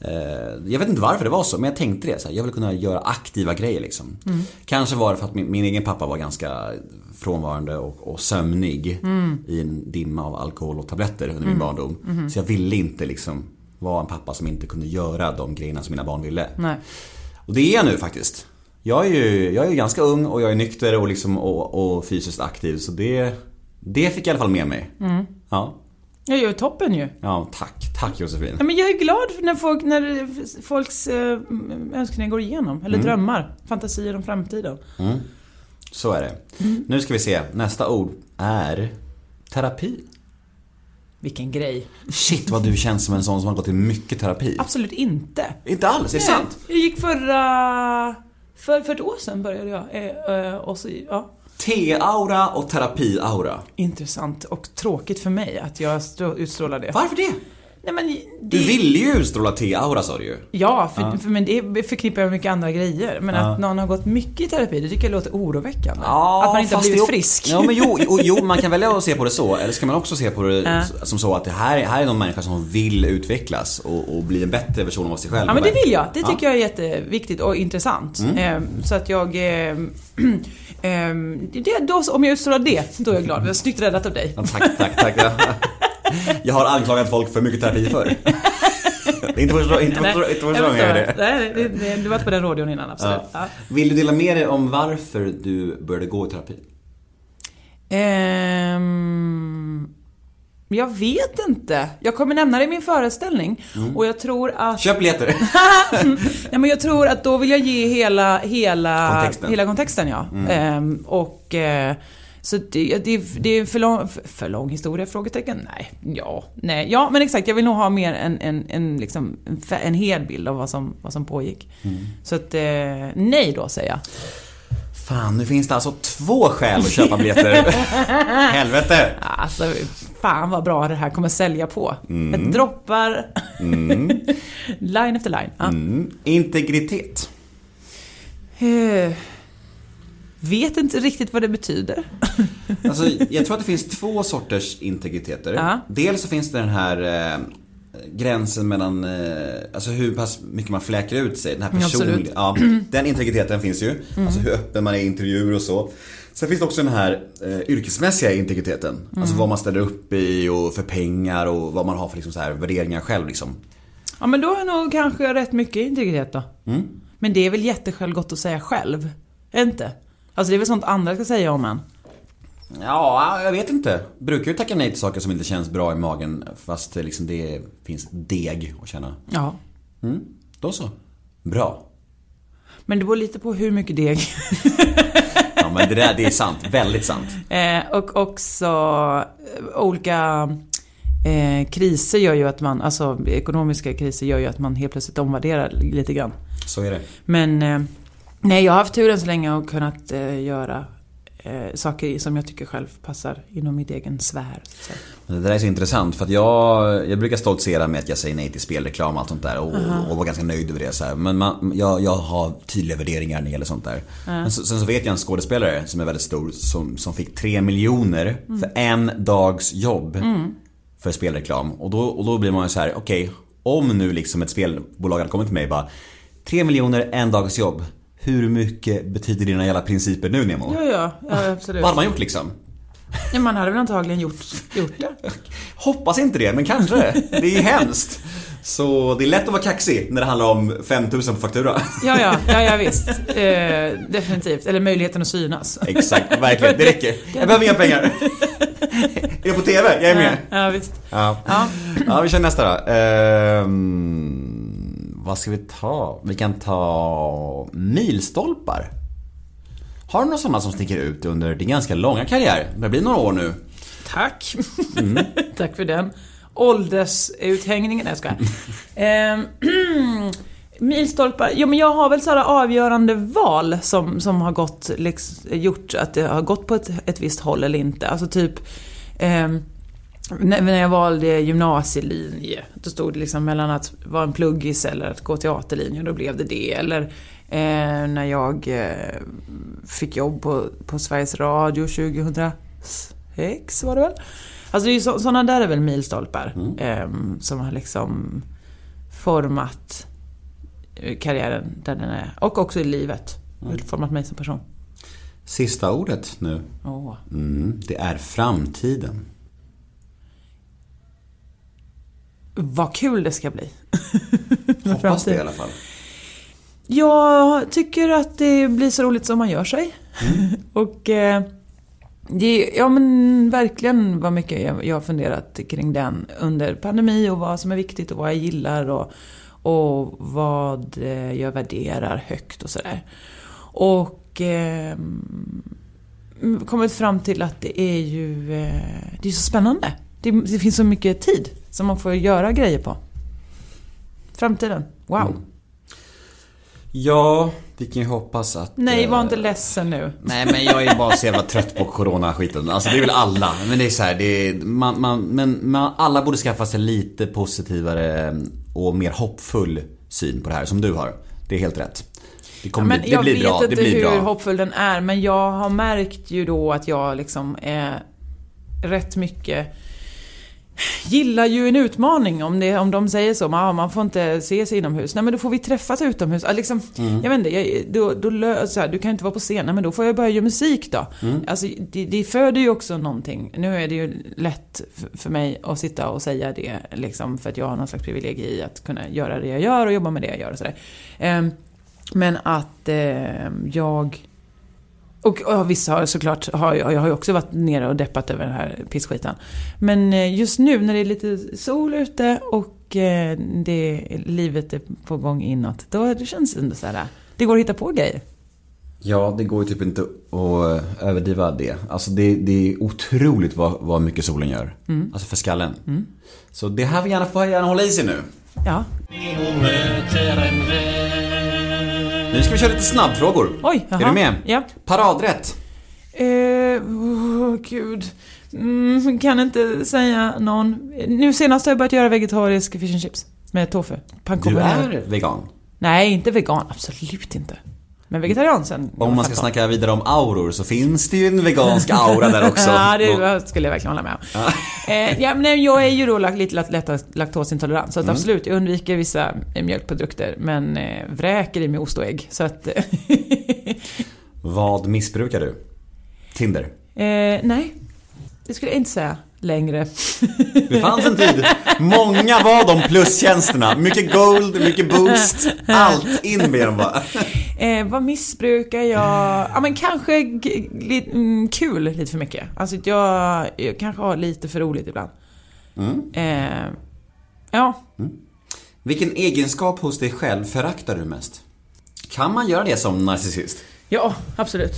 Jag vet inte varför det var så, men jag tänkte det så här, jag vill kunna göra aktiva grejer liksom. Mm. Kanske var det för att min, min egen pappa var ganska frånvarande och, och sömnig mm. i en dimma av alkohol och tabletter under mm. min barndom. Mm. Så jag ville inte liksom vara en pappa som inte kunde göra de grejerna som mina barn ville. Nej. Och det är jag nu faktiskt. Jag är ju jag är ganska ung och jag är nykter och, liksom, och, och fysiskt aktiv. Så det, det fick jag i alla fall med mig. Mm. Ja. Jag gör toppen ju. Ja, tack. Tack Josefin. Ja, men jag är glad när, folk, när folks äh, önskningar går igenom. Eller mm. drömmar. Fantasier om framtiden. Mm. Så är det. Mm. Nu ska vi se. Nästa ord är terapi. Vilken grej. Shit, vad du känns som en sån som har gått i mycket terapi. Absolut inte. Inte alls, det är Nej, sant. Jag gick förra... För, för ett år sedan började jag. Eh, och så, ja. Te-aura och terapi-aura. Intressant och tråkigt för mig att jag utstrålar det. Varför det? Nej, men Du det... ville ju utstråla te-aura, sa du ju. Ja, för, ja. för, men det förknippar jag med mycket andra grejer. Men ja. Att någon har gått mycket i terapi, det tycker jag låter oroväckande. Ja, att man inte har blivit jo, frisk. Ja, men jo, jo, jo, man kan välja att se på det så. Eller ska man också se på det ja. som så att det här, här är någon människa som vill utvecklas och, och bli en bättre version av sig själv. Ja, men det vill jag. Det tycker ja. jag är jätteviktigt och intressant. Mm. Ehm, så att jag... Ehm, ehm, det, då, om jag utstrålar det, då är jag glad. Jag har snyggt räddat av dig. Ja, tack, tack, tack. Ja. Jag har anklagat folk för mycket terapi för. Det är inte första inte första inte första gången jag gör det. Nej, det, det, du var på den radion innan, absolut. Ja. Ja. Vill du dela med dig om varför du började gå i terapi? Um, jag vet inte. Jag kommer nämna det i min föreställning. Mm. Och jag tror att... Köp biljetter. Ja, men jag tror att då vill jag ge hela, hela, kontexten. hela kontexten. Ja. Mm. Um, och... Uh, Så det, det, det är för lång, för lång historia, frågetecken? Nej, ja, nej, ja, men exakt, jag vill nog ha mer en, en, en, liksom, en, en hel bild av vad som, vad som pågick. Mm. Så att, eh, nej då, säger jag. Fan, nu finns det alltså två skäl att köpa biljetter. Helvete! Alltså, fan vad bra det här kommer sälja på. Mm. Ett droppar. Mm. Line efter line. Ja. Mm. Integritet. Uh. Vet inte riktigt vad det betyder. Alltså, jag tror att det finns två sorters integriteter. Ja. Dels så finns det den här eh, gränsen mellan eh, alltså hur pass mycket man fläker ut sig, den här personliga, ja, den integriteten finns ju. Mm. Alltså hur öppen man är i intervjuer och så. Sen finns det också den här eh, yrkesmässiga integriteten. Mm. Alltså vad man ställer upp i och för pengar och vad man har för liksom, så här, värderingar själv liksom. Ja, men då är nog kanske rätt mycket integritet då. Mm. Men det är väl jättesjälvgott att säga själv. Inte? Alltså det är väl sånt andra ska säga om en. Ja, jag vet inte. Brukar ju tacka nej till saker som inte känns bra i magen, fast liksom det finns deg att känna. Ja. Mm, då så. Bra. Men det beror lite på hur mycket deg. Ja, men det där, det är sant. Väldigt sant. Eh, och också eh, olika eh, kriser gör ju att man, alltså ekonomiska kriser gör ju att man helt plötsligt omvärderar lite grann. Så är det. Men eh, nej, jag har haft turen så länge och kunnat eh, göra eh, saker som jag tycker själv passar inom mitt egen sfär. Så. Det där är så intressant för att jag, jag brukar stoltsera med att jag säger nej till spelreklam och allt sånt där och, uh-huh. och var ganska nöjd över det. Så här. Men man, jag, jag har tydliga värderingar när det gäller sånt där. Uh-huh. Men så, sen så vet jag en skådespelare som är väldigt stor som, som fick tre miljoner mm. för en dags jobb mm. för spelreklam. Och då, och då blir man ju så här, okej, okay, om nu liksom ett spelbolag hade kommit till mig bara tre miljoner, en dags jobb. Hur mycket betyder dina jävla principer nu, Nemo? Ja, ja, ja absolut. Vad hade man gjort liksom? Ja, man hade väl antagligen gjort, gjort det. Hoppas inte det, men kanske. Det är hemskt. Så det är lätt att vara kaxig när det handlar om fem tusen på faktura. Ja, ja, ja, ja visst. Eh, definitivt. Eller möjligheten att synas. Exakt, verkligen. Det räcker. Jag behöver inga pengar. Är det på tv? Jag är med. Ja, ja visst. Ja. Ja. Ja, vi kör nästa då. Ehm... Vad ska vi ta? Vi kan ta milstolpar. Har du några sådana som sticker ut under din ganska långa karriär? Det blir några år nu. Tack. Mm. Tack för den. Åldersuthängningen. Jag ska. ehm, milstolpar. Jo, men jag har väl sådana avgörande val som, som har gått, liksom, gjort att det har gått på ett, ett visst håll eller inte. Alltså typ... Ehm, när jag valde gymnasielinje, då stod det liksom mellan att vara en pluggis eller att gå teaterlinjen, då blev det det. Eller eh, när jag eh, fick jobb på, på Sveriges Radio tjugohundrasex var det väl. Alltså det är så, sådana där är väl milstolpar mm. eh, som har liksom format karriären där den är. Och också i livet. Mm. Format mig som person. Sista ordet nu. Oh. Mm, det är framtiden. Vad kul det ska bli. Hoppas det i alla fall. Jag tycker att det blir så roligt som man gör sig. Mm. Och eh, det, ja men verkligen vad mycket jag, jag har funderat kring den under pandemi och vad som är viktigt och vad jag gillar och, och vad eh, jag värderar högt och sådär. Och eh, kommit fram till att det är ju eh, det är så spännande. Det, det finns så mycket tid som man får göra grejer på. Framtiden, wow. Mm. Ja, vi kan ju hoppas att... Nej, var inte ledsen nu. Nej, men jag är bara så jävla trött på corona-skiten. Alltså det är väl alla. Men det är så här, det är, man, man, men man, alla borde skaffa sig lite positivare och mer hoppfull syn på det här som du har. Det är helt rätt. Det, kommer, ja, det, det blir bra. Jag vet inte det blir hur bra. hoppfull den är, men jag har märkt ju då att jag liksom är rätt mycket... gillar ju en utmaning om, det, om de säger så, ah, man får inte se sig inomhus. Nej, men då får vi träffas utomhus. Ah, liksom, mm. Jag vet inte, jag, då, då lö, så här, du kan inte vara på scenen, men då får jag börja göra musik då. Mm. Alltså, det, det föder ju också någonting. Nu är det ju lätt för, för mig att sitta och säga det, liksom, för att jag har någon slags privilegie i att kunna göra det jag gör och jobba med det jag gör och sådär. Eh, men att eh, jag... Och, och vissa har såklart, har, jag har ju också varit nere och deppat över den här pissskiten. Men just nu när det är lite sol ute och eh, det, livet är på gång inåt, då det känns det ändå så här, det går att hitta på grejer. Ja, det går ju typ inte att överdriva det. Alltså det, det är otroligt vad, vad mycket solen gör. Mm. Alltså för skallen. Mm. Så det här vill gärna få gärna hålla i sig nu. Ja. Nu ska vi köra lite snabbfrågor. Oj, jaha. Är du med? Ja. Paradrätt. Eh, oh, gud. Mm, kan inte säga någon. Nu senast har jag börjat göra vegetarisk fish and chips med tofu. Du är vegan? Nej, inte vegan. Absolut inte. Men vegetarian sen. Om man ska snacka vidare om auror så finns det ju en vegansk aura där också. Ja, det skulle jag verkligen hålla med om. Ja. eh, ja, men jag är ju då lite laktosintolerant. Så att mm. absolut, jag undviker vissa mjölkprodukter. Men eh, vräker i mig ost och ägg. Så att... Vad missbrukar du? Tinder? Eh, nej, det skulle jag inte säga längre. Det fanns en tid. Många var de plustjänsterna. Mycket gold, mycket boost. Allt in med dem bara. Eh, vad missbrukar jag? Ja, men kanske g- li- mm, kul lite för mycket. Alltså jag, jag kanske har lite för roligt ibland. Mm. Eh, ja. Mm. Vilken egenskap hos dig själv föraktar du mest? Kan man göra det som narcissist? Ja, absolut.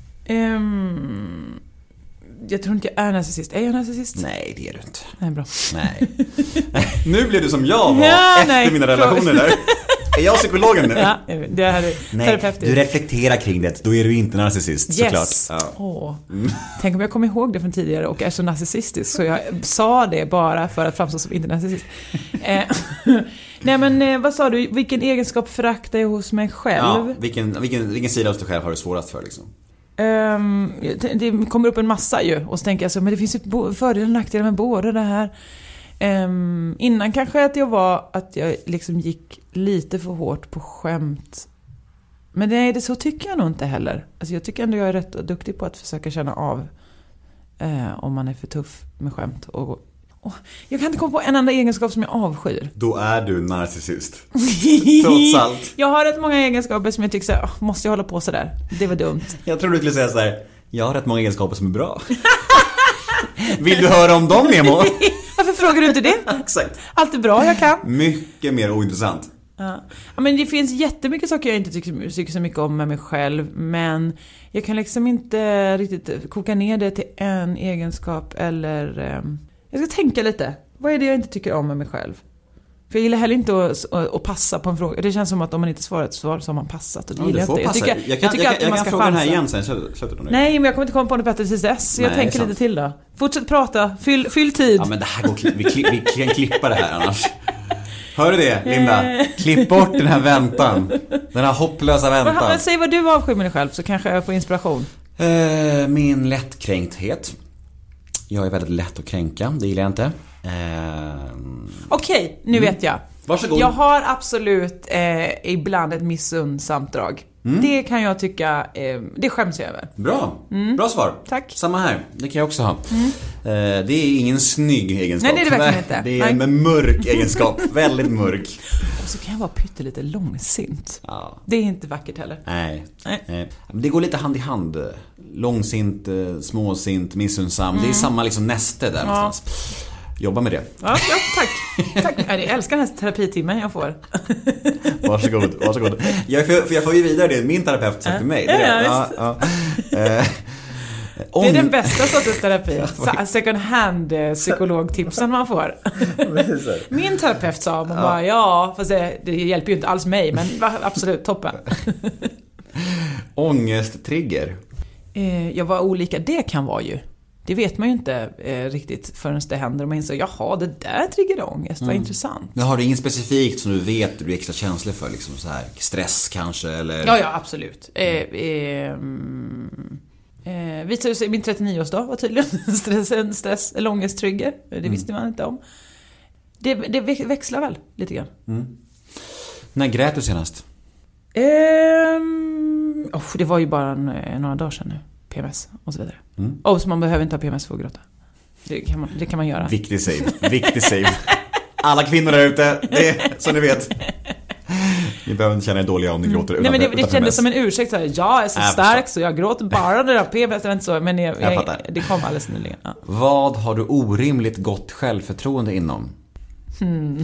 Um, jag tror inte jag är narcissist. Är jag narcissist? Nej, det är du inte. Nej, bra. Nej. Nu blir du som jag var ja, efter nej. mina relationer där. Är jag psykologen nu? Ja, det här är nej, terapeutiskt. Du reflekterar kring det. Då är du inte narcissist, yes. såklart. Ja. Åh. Mm. Tänk om jag kommer ihåg det från tidigare och är så narcissistisk. Så jag sa det bara för att framstå som inte narcissist. eh, nej, men eh, vad sa du? Vilken egenskap föraktar jag hos mig själv? Ja, vilken, vilken, vilken sida hos dig själv har du svårast för liksom? Um, det kommer upp en massa ju. Och så tänker jag så, men det finns ju fördelar och nackdelar med båda det här. Um, innan kanske att jag var att jag liksom gick lite för hårt på skämt. Men nej, det så tycker jag nog inte heller. Alltså jag tycker ändå jag är rätt duktig på att försöka känna av eh, om man är för tuff med skämt. Och, och, jag kan inte komma på en enda egenskap som jag avskyr. Då är du narcissist. Trots allt. Jag har rätt många egenskaper som jag tycker så här, oh, måste jag hålla på så där? Det var dumt. Jag tror du skulle säga så här, jag har rätt många egenskaper som är bra. Vill du höra om dem, Nemo? Varför frågar du inte det? Exakt. Allt är bra, jag kan. Mycket mer ointressant. Ja. Ja, men det finns jättemycket saker jag inte tycker, tycker så mycket om med mig själv. Men jag kan liksom inte riktigt koka ner det till en egenskap. Eller um, jag ska tänka lite. Vad är det jag inte tycker om med mig själv? För jag gillar heller inte att, att passa på en fråga. Det känns som att om man inte svarar ett svar så har man passat. Och det ja, gillar jag inte. Jag tycker, jag kan, jag tycker jag att kan, man jag ska kan fråga den här igen chansa. sen. Sluta nu. Nej, men jag kommer inte komma på något bättre tills dess. Jag Nej, tänker lite till då. Fortsätt prata. Fyll, fyll tid. Ja, men det här går, vi, vi, vi kan klippa det här annars. Hör du det, Linda? Klipp bort den här väntan. Den här hopplösa väntan. Men säg vad du avskyr med dig själv så kanske jag får inspiration. Uh, min lättkränkthet. Jag är väldigt lätt att kränka, det gillar jag inte. Uh... Okej, okay, nu mm. vet jag. Varsågod. Jag har absolut eh, ibland ett missundsamt drag. Mm. Det kan jag tycka, eh, det skäms jag över. Bra, mm. bra svar. Tack. Samma här, det kan jag också ha. Mm. eh, Det är ingen snygg egenskap. Nej, det är det verkligen inte. Det är en Nej. mörk egenskap, väldigt mörk. Och så kan jag vara pyttelite långsint. Ja. Det är inte vackert heller. Nej, Nej. Nej. Det går lite hand i hand. Långsint, småsint, missundsam. Mm. Det är samma liksom näste där ja. någonstans. Jobba med det. Ja, ja tack. tack. Jag älskar den här terapitimmen jag får. Varsågod, varsågod. Jag får, jag får ju vidare det min terapeut sagt till mig. Det är, ja, ja, ja. Eh, om... det är den bästa sortens terapi. Second hand psykologtipsen man får. Min terapeut sa man ja. bara ja, fast det, det hjälper ju inte alls mig, men absolut toppen. Ångesttrigger. Eh, ja, vad olika det kan vara ju. Det vet man ju inte eh, riktigt förrän det händer och man inser, jaha, det där triggar ångest, vad mm. intressant. Men har du inget specifikt som du vet du är extra känslig för, liksom så här stress kanske eller? Ja, ja, absolut. Eh, eh, eh, visade sig min trettionio-årsdag var tydligen stress, en stress, eller ångesttrigger. Det mm. visste man inte om. Det, det växlar väl lite grann. Mm. När grät du senast? Eh, oh, det var ju bara en, några dagar sedan nu. P M S och så vidare. Mm. Och så man behöver inte ha P M S för att gråta. Det kan man, det kan man göra. Viktig save. Viktig save. Alla kvinnor där ute, det är som ni vet. Ni behöver inte känna er dåliga om ni gråter mm. utan, Nej, men det, det kändes som en ursäkt så här, jag är så jag stark förstår. så jag gråter bara när det är P M S eller inte så, men jag, jag jag, det kom alldeles nyligen. Ja. Vad har du orimligt gott självförtroende inom? Hmm.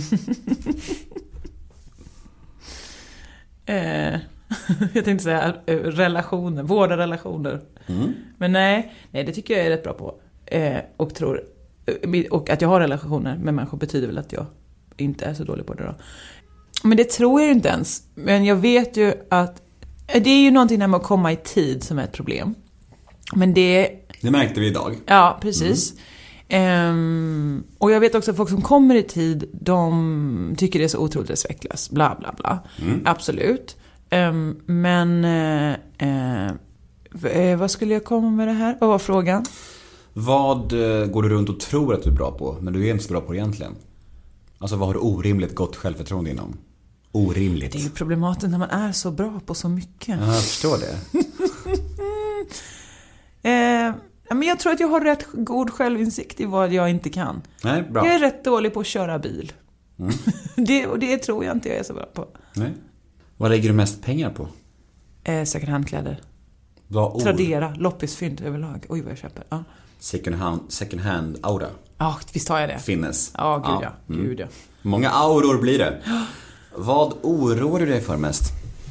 eh Jag tänkte säga relationer, vårda relationer. Mm. Men nej, nej, det tycker jag är rätt bra på. Eh, och tror och att jag har relationer med människor betyder väl att jag inte är så dålig på det då. Men det tror jag ju inte ens. Men jag vet ju att det är ju någonting när man kommer i tid som är ett problem. Men det Det märkte vi idag. Ja, precis. Mm. Um, och jag vet också att folk som kommer i tid, de tycker det är så otroligt respektlöst. Bla bla bla. Mm. Absolut. Um, men uh, uh, vad skulle jag komma med det här? Vad var frågan? Vad uh, går du runt och tror att du är bra på, men du är inte så bra på egentligen? Alltså vad har du orimligt gott självförtroende inom? Orimligt. Det är ju problematiskt när man är så bra på så mycket. Ja, jag förstår det. uh, men jag tror att jag har rätt god självinsikt i vad jag inte kan. Nej, bra. Jag är rätt dålig på att köra bil. Mm. det, och det tror jag inte jag är så bra på. Nej. Vad lägger du mest pengar på? Eh, second hand-kläder. Vad ord? Tradera, loppisfynd överlag. Oj, vad jag köper. Ja. Second hand, second hand aura. Ja, visst har jag det. Finnes. Ja, gud ja. ja. Mm. Gud, ja. Många auror blir det. Vad oroar du dig för mest?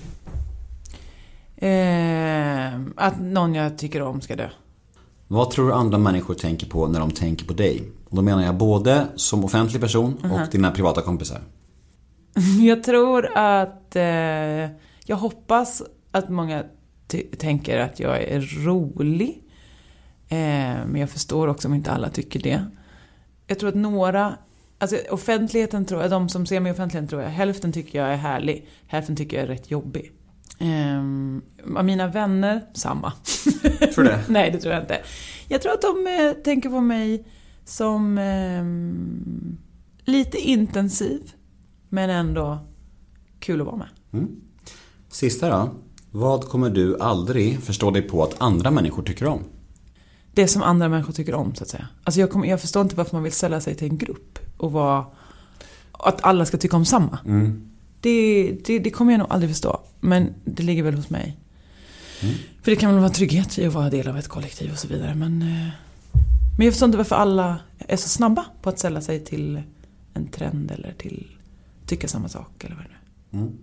Eh, att någon jag tycker om ska dö. Vad tror du andra människor tänker på när de tänker på dig? Och då menar jag både som offentlig person och uh-huh. dina privata kompisar. Jag tror att eh, jag hoppas att många t- tänker att jag är rolig. Eh, men jag förstår också om inte alla tycker det. Jag tror att några, alltså offentligheten tror jag, de som ser mig i offentligheten tror jag, hälften tycker jag är härlig, hälften tycker jag är rätt jobbig. Eh, av mina vänner, samma. Tror du det? Nej, det tror jag inte. Jag tror att de eh, tänker på mig som eh, lite intensiv. Men ändå kul att vara med. Mm. Sista då. Vad kommer du aldrig förstå dig på att andra människor tycker om? Det som andra människor tycker om, så att säga. Alltså jag, kommer, jag förstår inte varför man vill ställa sig till en grupp. Och vara, att alla ska tycka om samma. Mm. Det, det, det kommer jag nog aldrig förstå. Men det ligger väl hos mig. Mm. För det kan väl vara trygghet i att vara del av ett kollektiv och så vidare. Men, men jag förstår inte varför alla är så snabba på att ställa sig till en trend eller till tycka samma sak eller vad det är. Mm.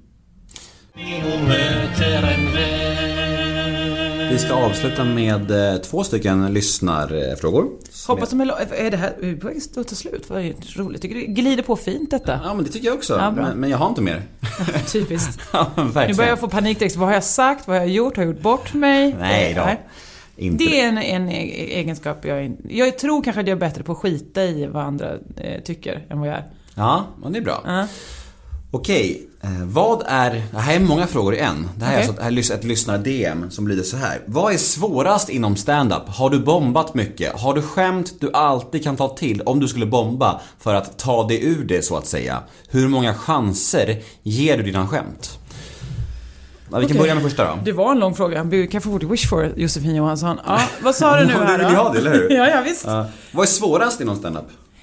Vi ska avsluta med två stycken lyssnarfrågor. Hoppas de är, är det här på väg att ta slut? Vad är roligt. Tycker du glider på fint detta? Ja, men det tycker jag också. Ja, men, men jag har inte mer. Ja, typiskt. Ja, nu börjar jag få paniktext. Vad har jag sagt? Vad har jag gjort? Har jag gjort bort mig? Nej då. Nej. Inte. Det är en, en egenskap jag... Jag tror kanske att jag är bättre på att skita i vad andra eh, tycker än vad jag är. Ja, men det är bra. Uh. Okej, eh, vad är... Det här är många frågor i en. Det här Okej. är alltså ett, ett lyssnar-D M som lyder så här. Vad är svårast inom stand-up? Har du bombat mycket? Har du skämt du alltid kan ta till om du skulle bomba för att ta dig ur det, så att säga? Hur många chanser ger du dina skämt? Ja, vi kan Okej. börja med första då. Det var en lång fråga. Kan jag få what you wish for, Josefin Johansson? Ja, vad sa du nu Ja, här du då? vill ha det, eller hur? Ja, ja, visst. Ja. Vad är svårast inom stand-up?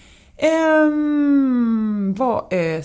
Ehm, vad är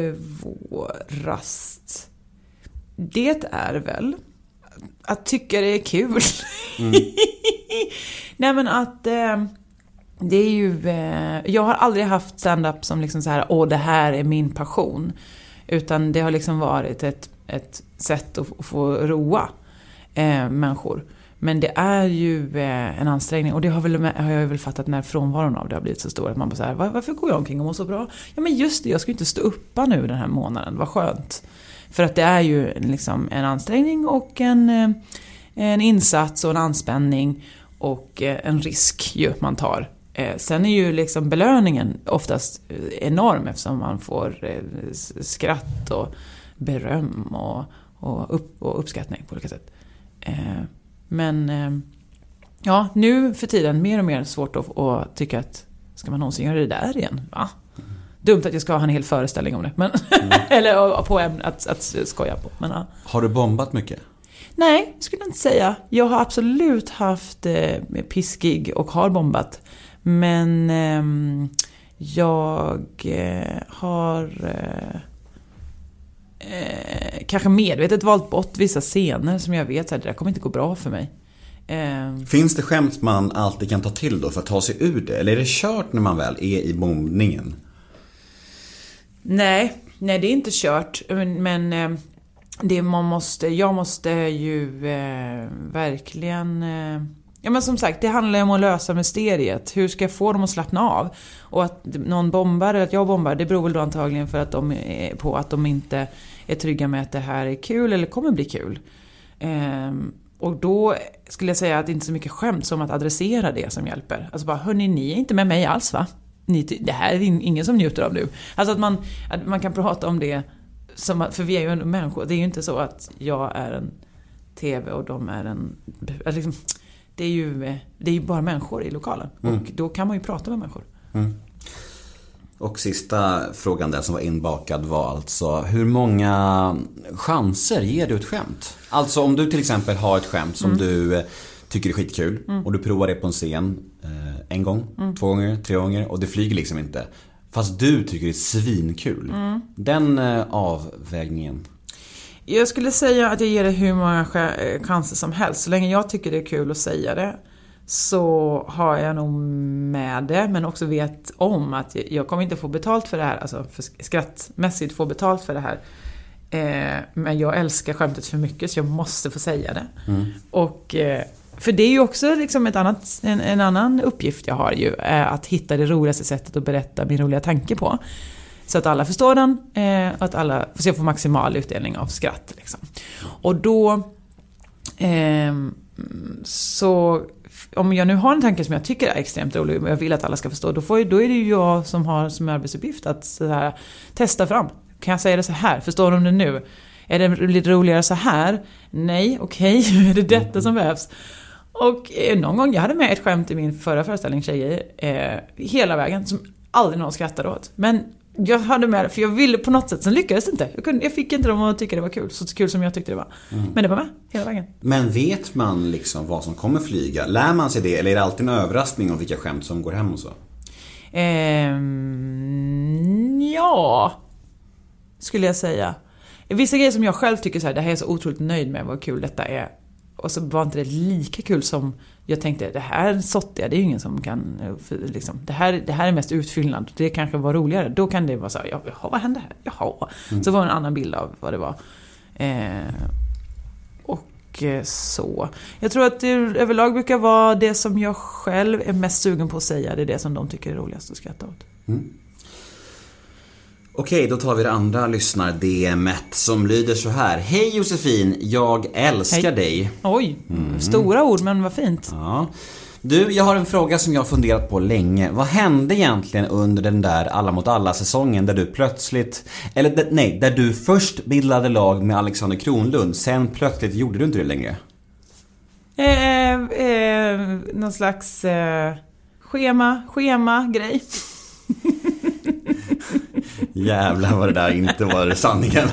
svårast? Det är väl att tycka det är kul. Mm. Nej, men att eh, det är ju eh, jag har aldrig haft stand-up som liksom så här, åh, det här är min passion, utan det har liksom varit ett, ett sätt att, att få roa eh, människor. Men det är ju eh, en ansträngning, och det har, väl, har jag väl fattat när frånvaron av det har blivit så stor att man bara så här, Var, varför går jag omkring och mår så bra? Ja, men just det, jag ska inte stå uppa nu den här månaden, vad skönt. För att det är ju liksom en ansträngning och en, eh, en insats och en anspänning och eh, en risk ju man tar. Eh, sen är ju liksom belöningen oftast enorm, eftersom man får eh, skratt och beröm och, och, upp, och uppskattning på olika sätt. Eh, Men ja, nu för tiden mer och mer svårt att, att tycka att ska man någonsin göra det där igen? Va? Dumt att jag ska ha en hel föreställning om det. Men, mm. Eller på att, att, att skoja på. Men, ja. Har du bombat mycket? Nej, skulle jag inte säga. Jag har absolut haft eh, piskig och har bombat. Men eh, jag eh, har... Eh, Eh, kanske medvetet valt bort vissa scener som jag vet att det där kommer inte gå bra för mig. Eh, Finns det skämt man alltid kan ta till då för att ta sig ur det? Eller är det kört när man väl är i bombningen? nej, nej, det är inte kört. Men, men eh, det man måste, jag måste ju eh, verkligen... Eh, ja, men som sagt, det handlar om att lösa mysteriet. Hur ska jag få dem att slappna av? Och att någon bombar eller att jag bombar, det beror väl då antagligen för att de är, på att de inte är trygga med att det här är kul eller kommer bli kul. Ehm, och då skulle jag säga att det inte är så mycket skämt som att adressera det som hjälper. Alltså bara, hörni, ni är inte med mig alls, va? Ni, det här är ingen som njuter av nu. Alltså att man, att man kan prata om det som, för vi är ju en människa. Det är ju inte så att jag är en tv och de är en... Liksom, det är ju det är ju bara människor i lokalen. Mm. Och då kan man ju prata med människor. Mm. Och sista frågan där som var inbakad var alltså, hur många chanser ger du ett skämt? Alltså om du till exempel har ett skämt som mm. du tycker är skitkul mm. och du provar det på en scen eh, en gång, mm. två gånger, tre gånger och det flyger liksom inte. Fast du tycker det är svinkul. Mm. Den eh, avvägningen. Jag skulle säga att jag ger det hur många chanser som helst. Så länge jag tycker det är kul att säga det, så har jag nog med det. Men också vet om att jag kommer inte få betalt för det här. Alltså för skrattmässigt få betalt för det här. Eh, men jag älskar skämtet för mycket, så jag måste få säga det. Mm. Och... Eh, för det är ju också liksom ett annat, en, en annan uppgift jag har ju. Är att hitta det roligaste sättet att berätta min roliga tanke på. Så att alla förstår den. Eh, att alla får se få maximal utdelning av skratt. Liksom. Och då... Eh, så... Om jag nu har en tanke som jag tycker är extremt rolig och jag vill att alla ska förstå. Då, får jag, då är det ju jag som har som arbetsuppgift att så här, testa fram. Kan jag säga det så här? Förstår de det nu? Är det lite roligare så här? Nej, okej. Okay. Är det detta som behövs? Och eh, någon gång, jag hade med ett skämt i min förra föreställning, tjejer, eh, hela vägen, som aldrig någon skrattade åt. Men jag hade med det, för jag ville på något sätt, sen lyckades det inte. Jag, kunde, jag fick inte dem att tycka det var kul, så kul som jag tyckte det var. Mm. Men det var med, hela vägen. Men vet man liksom vad som kommer flyga? Lär man sig det, eller är det alltid en överraskning om vilka skämt som går hem och så? Ehm, ja, skulle jag säga. Vissa grejer som jag själv tycker så här, det här är jag så otroligt nöjd med, vad kul detta är. Och så var inte det lika kul som jag tänkte, det här är sottiga, det är ju ingen som kan liksom, det här, det här är mest utfyllnad, det kanske var roligare, då kan det vara så här, jaha, vad hände här? Jaha. Mm. Så var det en annan bild av vad det var. Eh, och så. Jag tror att det överlag brukar vara det som jag själv är mest sugen på att säga, det är det som de tycker är roligast att skratta åt. Mm. Okej, då tar vi det andra lyssnar-D M-et som lyder så här. Hej Josefin, jag älskar Hej. dig. Oj, mm. stora ord, men vad fint. Ja. Du, jag har en fråga som jag har funderat på länge. Vad hände egentligen under den där Alla mot alla-säsongen där du plötsligt... Eller nej, där du först bildade lag med Alexander Kronlund. Sen plötsligt gjorde du inte det längre. Eh, eh, någon slags eh, schema, schema-grej. Jävlar vad det där inte var det sanningen.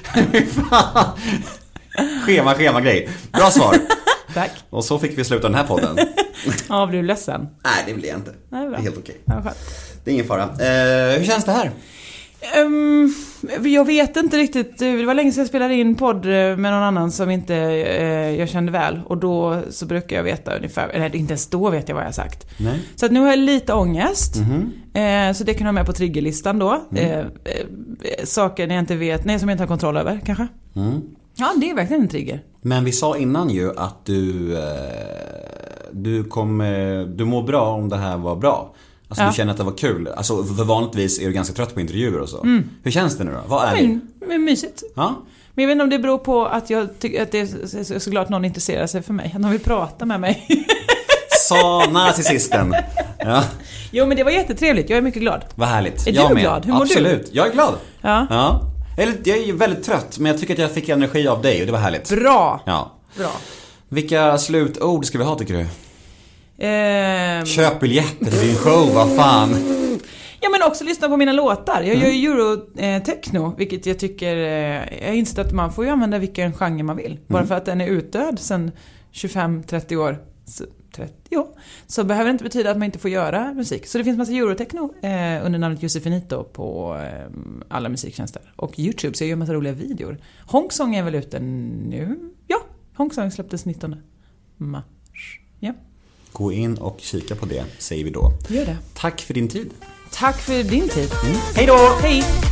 Schema, schema grej. Bra svar. Tack. Och så fick vi sluta den här podden. Ja, blir du ledsen? Nej, det blir jag inte. Nej, bra. Det är helt okej. Ja, skönt. Det är ingen fara. Eh, hur känns det här? Um, jag vet inte riktigt. Det var länge sedan jag spelade in podd med någon annan som inte uh, jag kände väl. Och då så brukar jag veta ungefär, eller inte ens då vet jag vad jag har sagt. Nej. Så att nu har jag lite ångest. Mm-hmm. uh, Så det kan jag ha med på triggerlistan då. Mm. uh, uh, Saker jag inte vet, nej, som jag inte har kontroll över kanske. Mm. Ja, det är verkligen en trigger. Men vi sa innan ju att du, eh, du, kommer, du mår bra om det här var bra. Alltså Ja. du känner att det var kul. Alltså för vanligtvis är du ganska trött på intervjuer och så. Mm. Hur känns det nu då? Vad är det? Men, men mysigt. Ja? Men jag vet inte om det beror på att jag tycker att det är så glad att någon intresserar sig för mig. Att någon vill prata med mig. Sa narcissisten. Ja, Jo, men det var jättetrevligt. Jag är mycket glad. vad härligt. Är jag du med. glad? Hur mår Absolut. du? Jag är glad. Ja. Ja. Eller, jag är ju väldigt trött, men jag tycker att jag fick energi av dig och det var härligt. Bra. Ja. Bra. Vilka slutord ska vi ha tycker du? Ehm, Köp biljetter till din show, vad fan. ja, men också lyssna på mina låtar. Jag gör ju Euro-techno, vilket jag tycker... Eh, jag har insett att man får ju använda vilken genre man vill. Bara Mm. för att den är utdöd sedan tjugofem trettio år. Så, trettio år. Så behöver det inte betyda att man inte får göra musik. Så det finns massa Eurotechno eh, under namnet Josefinito på eh, alla musiktjänster. Och YouTube, så jag gör massa roliga videor. Hongsong är väl ute nu? Ja, Hongsong släpptes nittonde mars. Ja, Gå in och kika på det, säger vi då. gör det. Tack för din tid. Tack för din tid. Hej då! Hej!